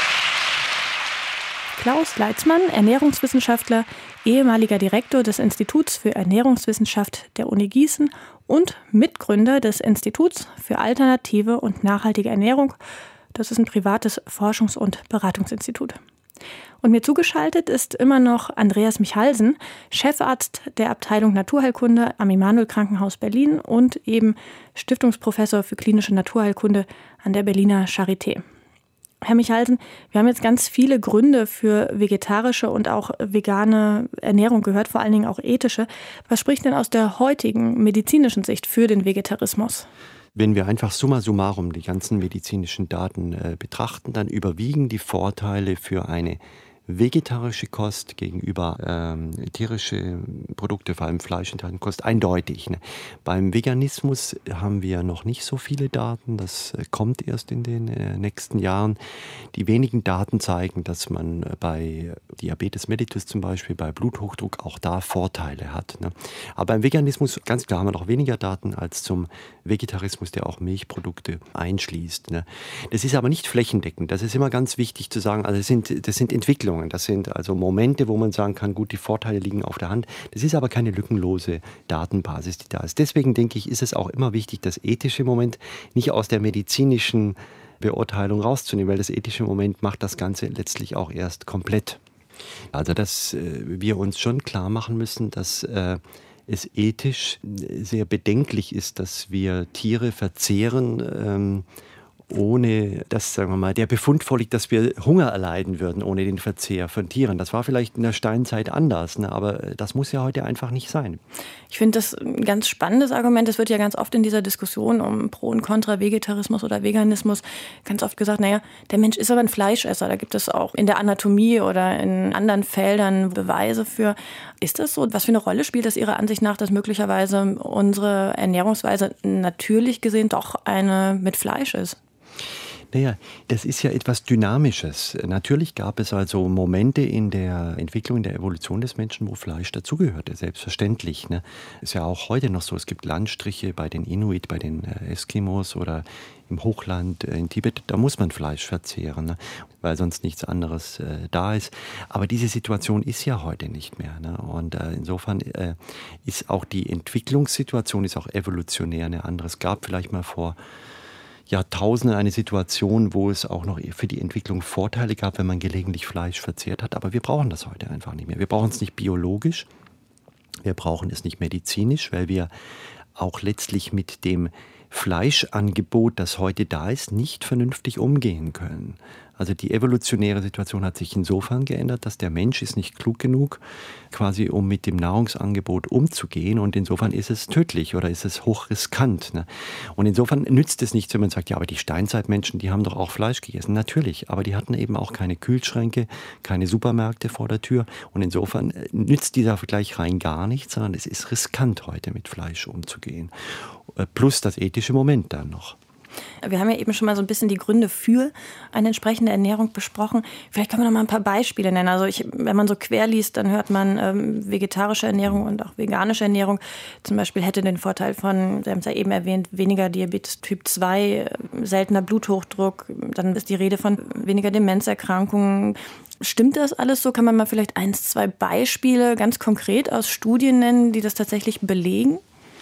Klaus Leitzmann, Ernährungswissenschaftler, ehemaliger Direktor des Instituts für Ernährungswissenschaft der Uni Gießen und Mitgründer des Instituts für alternative und nachhaltige Ernährung. Das ist ein privates Forschungs- und Beratungsinstitut. Und mir zugeschaltet ist immer noch Andreas Michalsen, Chefarzt der Abteilung Naturheilkunde am Immanuel-Krankenhaus Berlin und eben Stiftungsprofessor für klinische Naturheilkunde an der Berliner Charité. Herr Michalsen, wir haben jetzt ganz viele Gründe für vegetarische und auch vegane Ernährung gehört, vor allen Dingen auch ethische. Was spricht denn aus der heutigen medizinischen Sicht für den Vegetarismus? Wenn wir einfach summa summarum die ganzen medizinischen Daten betrachten, dann überwiegen die Vorteile für eine vegetarische Kost gegenüber tierische Produkte, vor allem fleischenthaltene Kost, eindeutig. Ne? Beim Veganismus haben wir noch nicht so viele Daten, das kommt erst in den nächsten Jahren. Die wenigen Daten zeigen, dass man bei Diabetes mellitus zum Beispiel, bei Bluthochdruck auch da Vorteile hat. Ne? Aber beim Veganismus, ganz klar, haben wir noch weniger Daten als zum Vegetarismus, der auch Milchprodukte einschließt. Ne? Das ist aber nicht flächendeckend, das ist immer ganz wichtig zu sagen, also das sind Entwicklungen. Das sind also Momente, wo man sagen kann, gut, die Vorteile liegen auf der Hand. Das ist aber keine lückenlose Datenbasis, die da ist. Deswegen denke ich, ist es auch immer wichtig, das ethische Moment nicht aus der medizinischen Beurteilung rauszunehmen, weil das ethische Moment macht das Ganze letztlich auch erst komplett. Also, dass wir uns schon klar machen müssen, dass es ethisch sehr bedenklich ist, dass wir Tiere verzehren, ohne dass, sagen wir mal, der Befund vorliegt, dass wir Hunger erleiden würden ohne den Verzehr von Tieren. Das war vielleicht in der Steinzeit anders, ne? Aber das muss ja heute einfach nicht sein. Ich finde das ein ganz spannendes Argument. Es wird ja ganz oft in dieser Diskussion um Pro und Contra Vegetarismus oder Veganismus ganz oft gesagt, naja, der Mensch ist aber ein Fleischesser. Da gibt es auch in der Anatomie oder in anderen Feldern Beweise für. Ist das so? Was für eine Rolle spielt das Ihrer Ansicht nach, dass möglicherweise unsere Ernährungsweise natürlich gesehen doch eine mit Fleisch ist? Naja, das ist ja etwas Dynamisches. Natürlich gab es also Momente in der Entwicklung, in der Evolution des Menschen, wo Fleisch dazugehörte, selbstverständlich. Ne? Ist ja auch heute noch so. Es gibt Landstriche bei den Inuit, bei den Eskimos oder im Hochland in Tibet, da muss man Fleisch verzehren, ne? Weil sonst nichts anderes da ist. Aber diese Situation ist ja heute nicht mehr. Ne? Und insofern ist auch die Entwicklungssituation, ist auch evolutionär eine andere. Es gab vielleicht mal vor Jahrtausenden eine Situation, wo es auch noch für die Entwicklung Vorteile gab, wenn man gelegentlich Fleisch verzehrt hat. Aber wir brauchen das heute einfach nicht mehr. Wir brauchen es nicht biologisch, wir brauchen es nicht medizinisch, weil wir auch letztlich mit dem Fleischangebot, das heute da ist, nicht vernünftig umgehen können. Also die evolutionäre Situation hat sich insofern geändert, dass der Mensch ist nicht klug genug, quasi um mit dem Nahrungsangebot umzugehen. Und insofern ist es tödlich oder ist es hochriskant. Ne? Und insofern nützt es nichts, wenn man sagt, ja, aber die Steinzeitmenschen, die haben doch auch Fleisch gegessen. Natürlich, aber die hatten eben auch keine Kühlschränke, keine Supermärkte vor der Tür. Und insofern nützt dieser Vergleich rein gar nichts, sondern es ist riskant, heute mit Fleisch umzugehen. Plus das ethische Moment dann noch. Wir haben ja eben schon mal so ein bisschen die Gründe für eine entsprechende Ernährung besprochen. Vielleicht können wir noch mal ein paar Beispiele nennen. Also wenn man so quer liest, dann hört man vegetarische Ernährung und auch veganische Ernährung. Zum Beispiel hätte den Vorteil von, Sie haben es ja eben erwähnt, weniger Diabetes Typ 2, seltener Bluthochdruck. Dann ist die Rede von weniger Demenzerkrankungen. Stimmt das alles so? Kann man mal vielleicht 1, 2 Beispiele ganz konkret aus Studien nennen, die das tatsächlich belegen?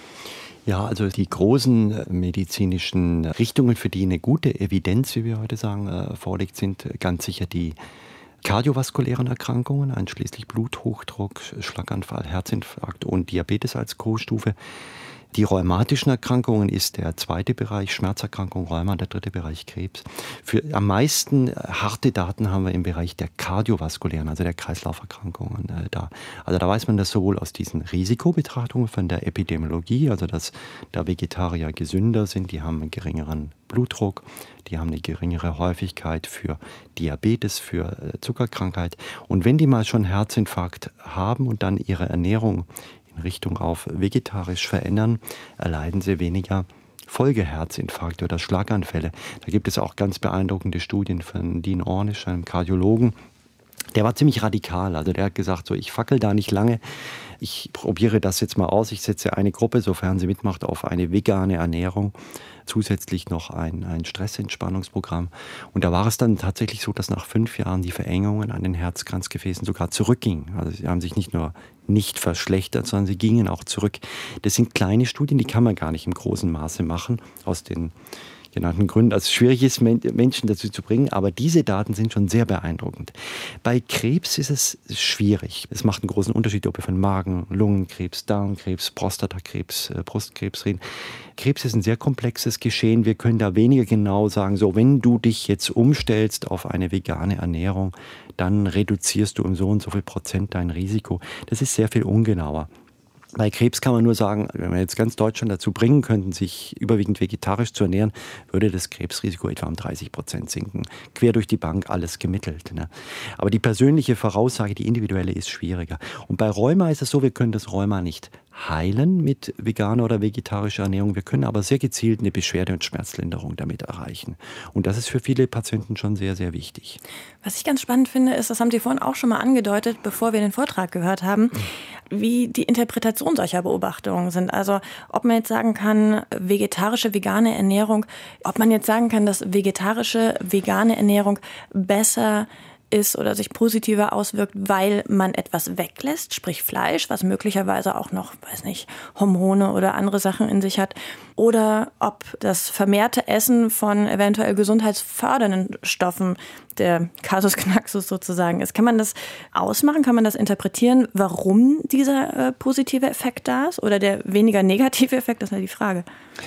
Ja, also die großen medizinischen Richtungen, für die eine gute Evidenz, wie wir heute sagen, vorliegt, sind ganz sicher die kardiovaskulären Erkrankungen, einschließlich Bluthochdruck, Schlaganfall, Herzinfarkt und Diabetes als Co-Stufe. Die rheumatischen Erkrankungen ist der zweite Bereich, Schmerzerkrankung, Rheuma, der dritte Bereich Krebs. Für am meisten harte Daten haben wir im Bereich der kardiovaskulären, also der Kreislauferkrankungen da. Also da weiß man das sowohl aus diesen Risikobetrachtungen von der Epidemiologie, also dass da Vegetarier gesünder sind, die haben einen geringeren Blutdruck, die haben eine geringere Häufigkeit für Diabetes, für Zuckerkrankheit. Und wenn die mal schon Herzinfarkt haben und dann ihre Ernährung Richtung auf vegetarisch verändern, erleiden sie weniger Folgeherzinfarkte oder Schlaganfälle. Da gibt es auch ganz beeindruckende Studien von Dean Ornish, einem Kardiologen. Der war ziemlich radikal, also der hat gesagt, so, ich fackel da nicht lange, ich probiere das jetzt mal aus, ich setze eine Gruppe, sofern sie mitmacht, auf eine vegane Ernährung, zusätzlich noch ein Stressentspannungsprogramm. Und da war es dann tatsächlich so, dass nach 5 Jahren die Verengungen an den Herzkranzgefäßen sogar zurückgingen. Also sie haben sich nicht nur nicht verschlechtert, sondern sie gingen auch zurück. Das sind kleine Studien, die kann man gar nicht im großen Maße machen, aus den genannten Gründen. Also schwierig ist, Menschen dazu zu bringen, aber diese Daten sind schon sehr beeindruckend. Bei Krebs ist es schwierig. Es macht einen großen Unterschied, ob wir von Magen-, Lungenkrebs, Darmkrebs, Prostatakrebs, Brustkrebs reden. Krebs ist ein sehr komplexes Geschehen. Wir können da weniger genau sagen, so, wenn du dich jetzt umstellst auf eine vegane Ernährung, dann reduzierst du um so und so viel Prozent dein Risiko. Das ist sehr viel ungenauer. Bei Krebs kann man nur sagen, wenn wir jetzt ganz Deutschland dazu bringen könnten, sich überwiegend vegetarisch zu ernähren, würde das Krebsrisiko etwa um 30% sinken. Quer durch die Bank alles gemittelt. Ne? Aber die persönliche Voraussage, die individuelle, ist schwieriger. Und bei Rheuma ist es so, wir können das Rheuma nicht heilen mit veganer oder vegetarischer Ernährung. Wir können aber sehr gezielt eine Beschwerde- und Schmerzlinderung damit erreichen. Und das ist für viele Patienten schon sehr, sehr wichtig. Was ich ganz spannend finde, ist, das haben Sie vorhin auch schon mal angedeutet, bevor wir den Vortrag gehört haben, wie die Interpretation solcher Beobachtungen sind. Also ob man jetzt sagen kann, vegetarische, vegane Ernährung, ob man jetzt sagen kann, dass vegetarische, vegane Ernährung besser ist oder sich positiver auswirkt, weil man etwas weglässt, sprich Fleisch, was möglicherweise auch noch, weiß nicht, Hormone oder andere Sachen in sich hat, oder ob das vermehrte Essen von eventuell gesundheitsfördernden Stoffen der Kasus Knaxus sozusagen ist. Kann man das ausmachen? Kann man das interpretieren, warum dieser positive Effekt da ist oder der weniger negative Effekt? Das ist ja die Frage.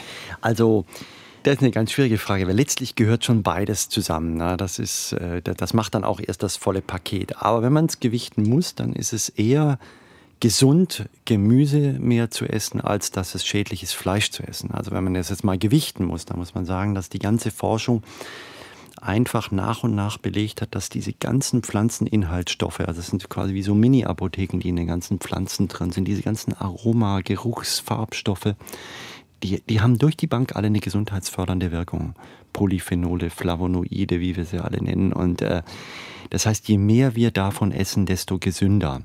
Also das ist eine ganz schwierige Frage, weil letztlich gehört schon beides zusammen. Ne? Das macht dann auch erst das volle Paket. Aber wenn man es gewichten muss, dann ist es eher gesund, Gemüse mehr zu essen, als dass es schädlich ist, Fleisch zu essen. Also wenn man das jetzt mal gewichten muss, dann muss man sagen, dass die ganze Forschung einfach nach und nach belegt hat, dass diese ganzen Pflanzeninhaltsstoffe, also es sind quasi wie so Mini-Apotheken, die in den ganzen Pflanzen drin sind, diese ganzen Aroma-, Geruchsfarbstoffe, die haben durch die Bank alle eine gesundheitsfördernde Wirkung. Polyphenole, Flavonoide, wie wir sie alle nennen. Und das heißt, je mehr wir davon essen, desto gesünder.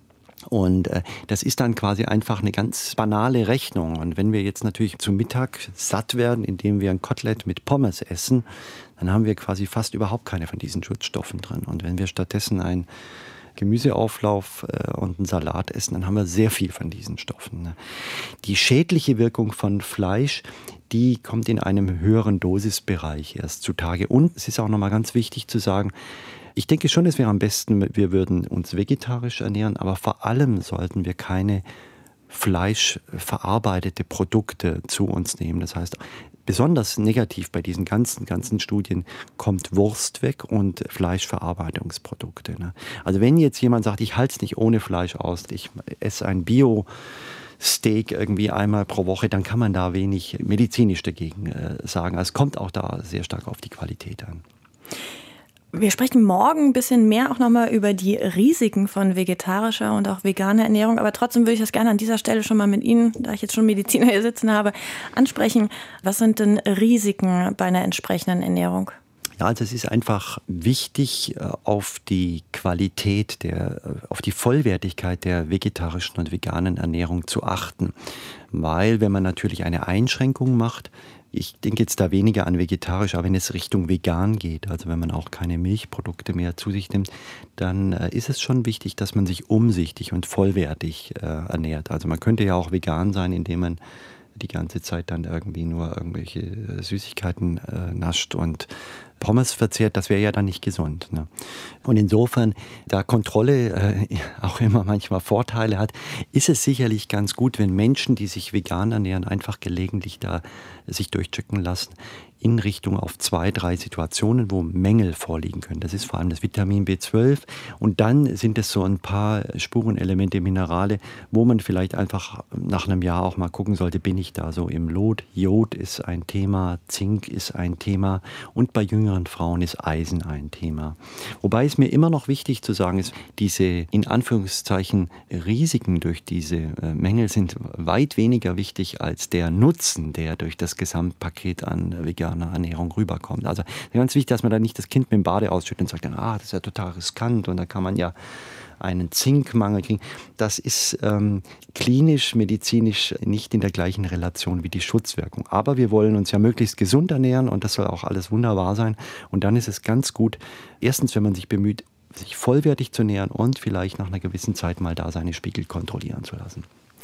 Und das ist dann quasi einfach eine ganz banale Rechnung. Und wenn wir jetzt natürlich zum Mittag satt werden, indem wir ein Kotelett mit Pommes essen, dann haben wir quasi fast überhaupt keine von diesen Schutzstoffen drin. Und wenn wir stattdessen ein Gemüseauflauf und einen Salat essen, dann haben wir sehr viel von diesen Stoffen. Ne? Die schädliche Wirkung von Fleisch, die kommt in einem höheren Dosisbereich erst zutage. Und es ist auch nochmal ganz wichtig zu sagen, ich denke schon, es wäre am besten, wir würden uns vegetarisch ernähren, aber vor allem sollten wir keine fleischverarbeitete Produkte zu uns nehmen. Das heißt, besonders negativ bei diesen ganzen Studien kommt Wurst weg und Fleischverarbeitungsprodukte. Ne? Also wenn jetzt jemand sagt, ich halte es nicht ohne Fleisch aus, ich esse ein Bio-Steak irgendwie einmal pro Woche, dann kann man da wenig medizinisch dagegen sagen. Also es kommt auch da sehr stark auf die Qualität an. Wir sprechen morgen ein bisschen mehr auch nochmal über die Risiken von vegetarischer und auch veganer Ernährung. Aber trotzdem würde ich das gerne an dieser Stelle schon mal mit Ihnen, da ich jetzt schon Mediziner hier sitzen habe, ansprechen. Was sind denn Risiken bei einer entsprechenden Ernährung? Ja, also es ist einfach wichtig, auf die Qualität, auf die Vollwertigkeit der vegetarischen und veganen Ernährung zu achten. Weil wenn man natürlich eine Einschränkung macht, ich denke jetzt da weniger an vegetarisch, aber wenn es Richtung vegan geht, also wenn man auch keine Milchprodukte mehr zu sich nimmt, dann ist es schon wichtig, dass man sich umsichtig und vollwertig ernährt. Also man könnte ja auch vegan sein, indem man die ganze Zeit dann irgendwie nur irgendwelche Süßigkeiten nascht und Pommes verzehrt, das wäre ja dann nicht gesund. Ne? Und insofern, da Kontrolle auch immer manchmal Vorteile hat, ist es sicherlich ganz gut, wenn Menschen, die sich vegan ernähren, einfach gelegentlich da sich durchchecken lassen in Richtung auf 2, 3 Situationen, wo Mängel vorliegen können. Das ist vor allem das Vitamin B12 und dann sind es so ein paar Spurenelemente, Minerale, wo man vielleicht einfach nach einem Jahr auch mal gucken sollte, bin ich da so im Lot? Jod ist ein Thema, Zink ist ein Thema und bei jüngeren Frauen ist Eisen ein Thema. Wobei es mir immer noch wichtig zu sagen ist, diese in Anführungszeichen Risiken durch diese Mängel sind weit weniger wichtig als der Nutzen, der durch das Gesamtpaket an veganer Ernährung rüberkommt. Also ganz wichtig, dass man da nicht das Kind mit dem Bade ausschüttet und sagt dann, das ist ja total riskant und da kann man ja einen Zinkmangel kriegen. Das ist klinisch, medizinisch nicht in der gleichen Relation wie die Schutzwirkung. Aber wir wollen uns ja möglichst gesund ernähren und das soll auch alles wunderbar sein. Und dann ist es ganz gut, erstens, wenn man sich bemüht, sich vollwertig zu ernähren und vielleicht nach einer gewissen Zeit mal da seine Spiegel kontrollieren zu lassen.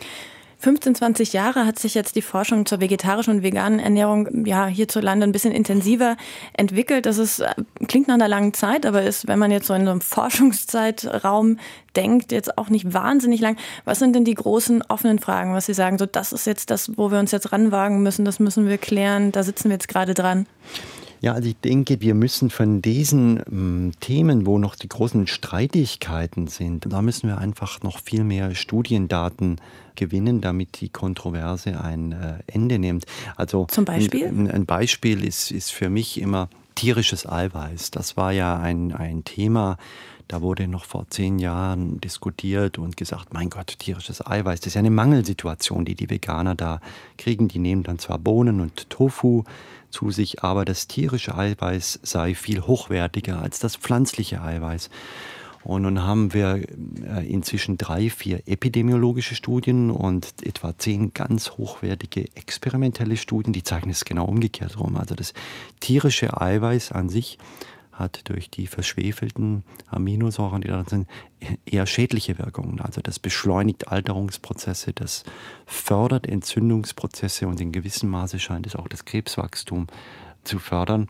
15, 20 Jahre hat sich jetzt die Forschung zur vegetarischen und veganen Ernährung hierzulande ein bisschen intensiver entwickelt. Das klingt nach einer langen Zeit, aber ist, wenn man jetzt so in so einem Forschungszeitraum denkt, jetzt auch nicht wahnsinnig lang. Was sind denn die großen offenen Fragen, was Sie sagen, so das ist jetzt das, wo wir uns jetzt ranwagen müssen, das müssen wir klären, da sitzen wir jetzt gerade dran? Ja, also ich denke, wir müssen von diesen Themen, wo noch die großen Streitigkeiten sind, da müssen wir einfach noch viel mehr Studiendaten gewinnen, damit die Kontroverse ein Ende nimmt. Also zum Beispiel? Ein Beispiel ist für mich immer tierisches Eiweiß. Das war ja ein Thema, da wurde noch vor 10 Jahren diskutiert und gesagt, mein Gott, tierisches Eiweiß, das ist ja eine Mangelsituation, die Veganer da kriegen. Die nehmen dann zwar Bohnen und Tofu zu sich, aber das tierische Eiweiß sei viel hochwertiger als das pflanzliche Eiweiß. Und nun haben wir inzwischen 3, 4 epidemiologische Studien und etwa 10 ganz hochwertige experimentelle Studien, die zeigen es genau umgekehrt rum. Also das tierische Eiweiß an sich hat durch die verschwefelten Aminosäuren, die da sind, eher schädliche Wirkungen. Also das beschleunigt Alterungsprozesse, das fördert Entzündungsprozesse und in gewissem Maße scheint es auch das Krebswachstum zu fördern.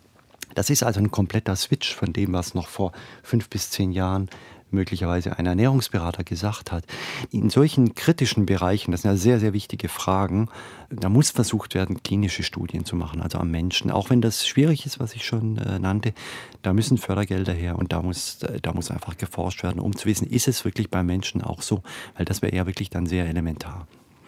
Das ist also ein kompletter Switch von dem, was noch vor 5 bis 10 Jahren möglicherweise ein Ernährungsberater gesagt hat. In solchen kritischen Bereichen, das sind ja sehr, sehr wichtige Fragen, da muss versucht werden, klinische Studien zu machen, also am Menschen. Auch wenn das schwierig ist, was ich schon nannte, da müssen Fördergelder her und da muss einfach geforscht werden, um zu wissen, ist es wirklich beim Menschen auch so? Weil das wäre ja wirklich dann sehr elementar.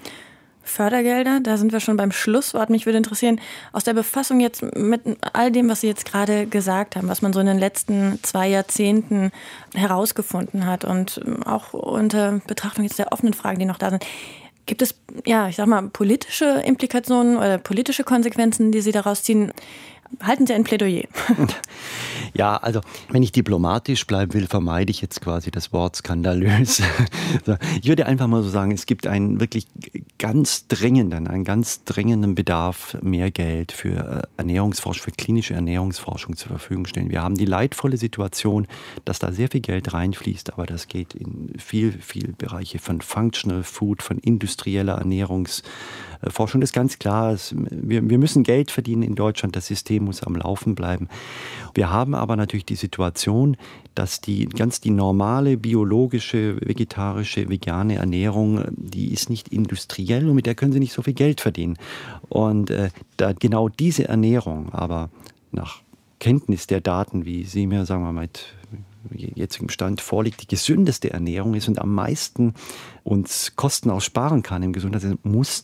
Fördergelder, da sind wir schon beim Schlusswort. Mich würde interessieren, aus der Befassung jetzt mit all dem, was Sie jetzt gerade gesagt haben, was man so in den letzten 2 Jahrzehnten herausgefunden hat und auch unter Betrachtung jetzt der offenen Fragen, die noch da sind, gibt es, politische Implikationen oder politische Konsequenzen, die Sie daraus ziehen? Halten Sie ein Plädoyer. Ja, also wenn ich diplomatisch bleiben will, vermeide ich jetzt quasi das Wort skandalös. Ich würde einfach mal so sagen, es gibt einen wirklich ganz dringenden Bedarf, mehr Geld für Ernährungsforschung, für klinische Ernährungsforschung zur Verfügung stellen. Wir haben die leidvolle Situation, dass da sehr viel Geld reinfließt, aber das geht in viel Bereiche von Functional Food, von industrieller Ernährungsforschung Forschung. Das ist ganz klar. Wir müssen Geld verdienen in Deutschland. Das System muss am Laufen bleiben. Wir haben aber natürlich die Situation, dass die normale biologische, vegetarische, vegane Ernährung, die ist nicht industriell und mit der können Sie nicht so viel Geld verdienen. Und da genau diese Ernährung aber nach Kenntnis der Daten, wie Sie mir, sagen wir mal, mit jetzigem Stand vorliegt, die gesündeste Ernährung ist und am meisten uns Kosten auch sparen kann im Gesundheitssystem, müssen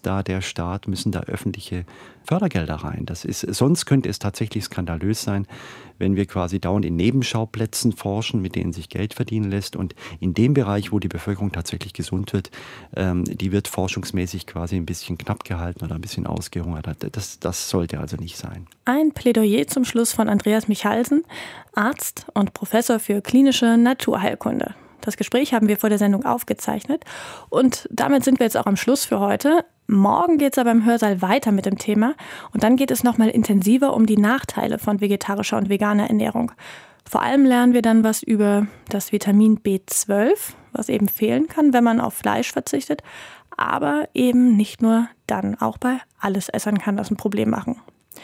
da öffentliche Fördergelder rein. Sonst könnte es tatsächlich skandalös sein, wenn wir quasi dauernd in Nebenschauplätzen forschen, mit denen sich Geld verdienen lässt. Und in dem Bereich, wo die Bevölkerung tatsächlich gesund wird, die wird forschungsmäßig quasi ein bisschen knapp gehalten oder ein bisschen ausgehungert. Das sollte also nicht sein. Ein Plädoyer zum Schluss von Andreas Michalsen, Arzt und Professor für klinische Naturheilkunde. Das Gespräch haben wir vor der Sendung aufgezeichnet und damit sind wir jetzt auch am Schluss für heute. Morgen geht es aber im Hörsaal weiter mit dem Thema und dann geht es nochmal intensiver um die Nachteile von vegetarischer und veganer Ernährung. Vor allem lernen wir dann was über das Vitamin B12, was eben fehlen kann, wenn man auf Fleisch verzichtet, aber eben nicht nur dann, auch bei Allesessern kann das ein Problem machen.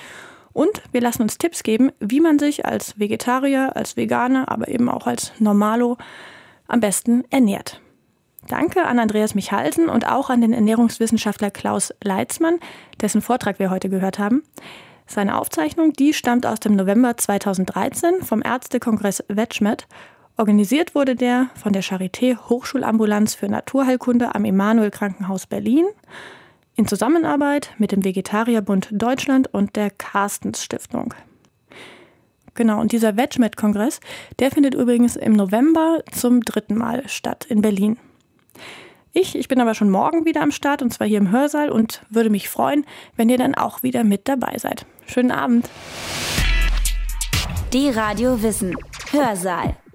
Und wir lassen uns Tipps geben, wie man sich als Vegetarier, als Veganer, aber eben auch als Normalo am besten ernährt. Danke an Andreas Michalsen und auch an den Ernährungswissenschaftler Klaus Leitzmann, dessen Vortrag wir heute gehört haben. Seine Aufzeichnung, die stammt aus dem November 2013 vom Ärztekongress WetschMed. Organisiert wurde der von der Charité Hochschulambulanz für Naturheilkunde am Emanuel Krankenhaus Berlin in Zusammenarbeit mit dem Vegetarierbund Deutschland und der Carstens Stiftung. Genau, und dieser WetschMed-Kongress, der findet übrigens im November zum 3. Mal statt in Berlin. Ich bin aber schon morgen wieder am Start und zwar hier im Hörsaal und würde mich freuen, wenn ihr dann auch wieder mit dabei seid. Schönen Abend. Die Radio Wissen Hörsaal.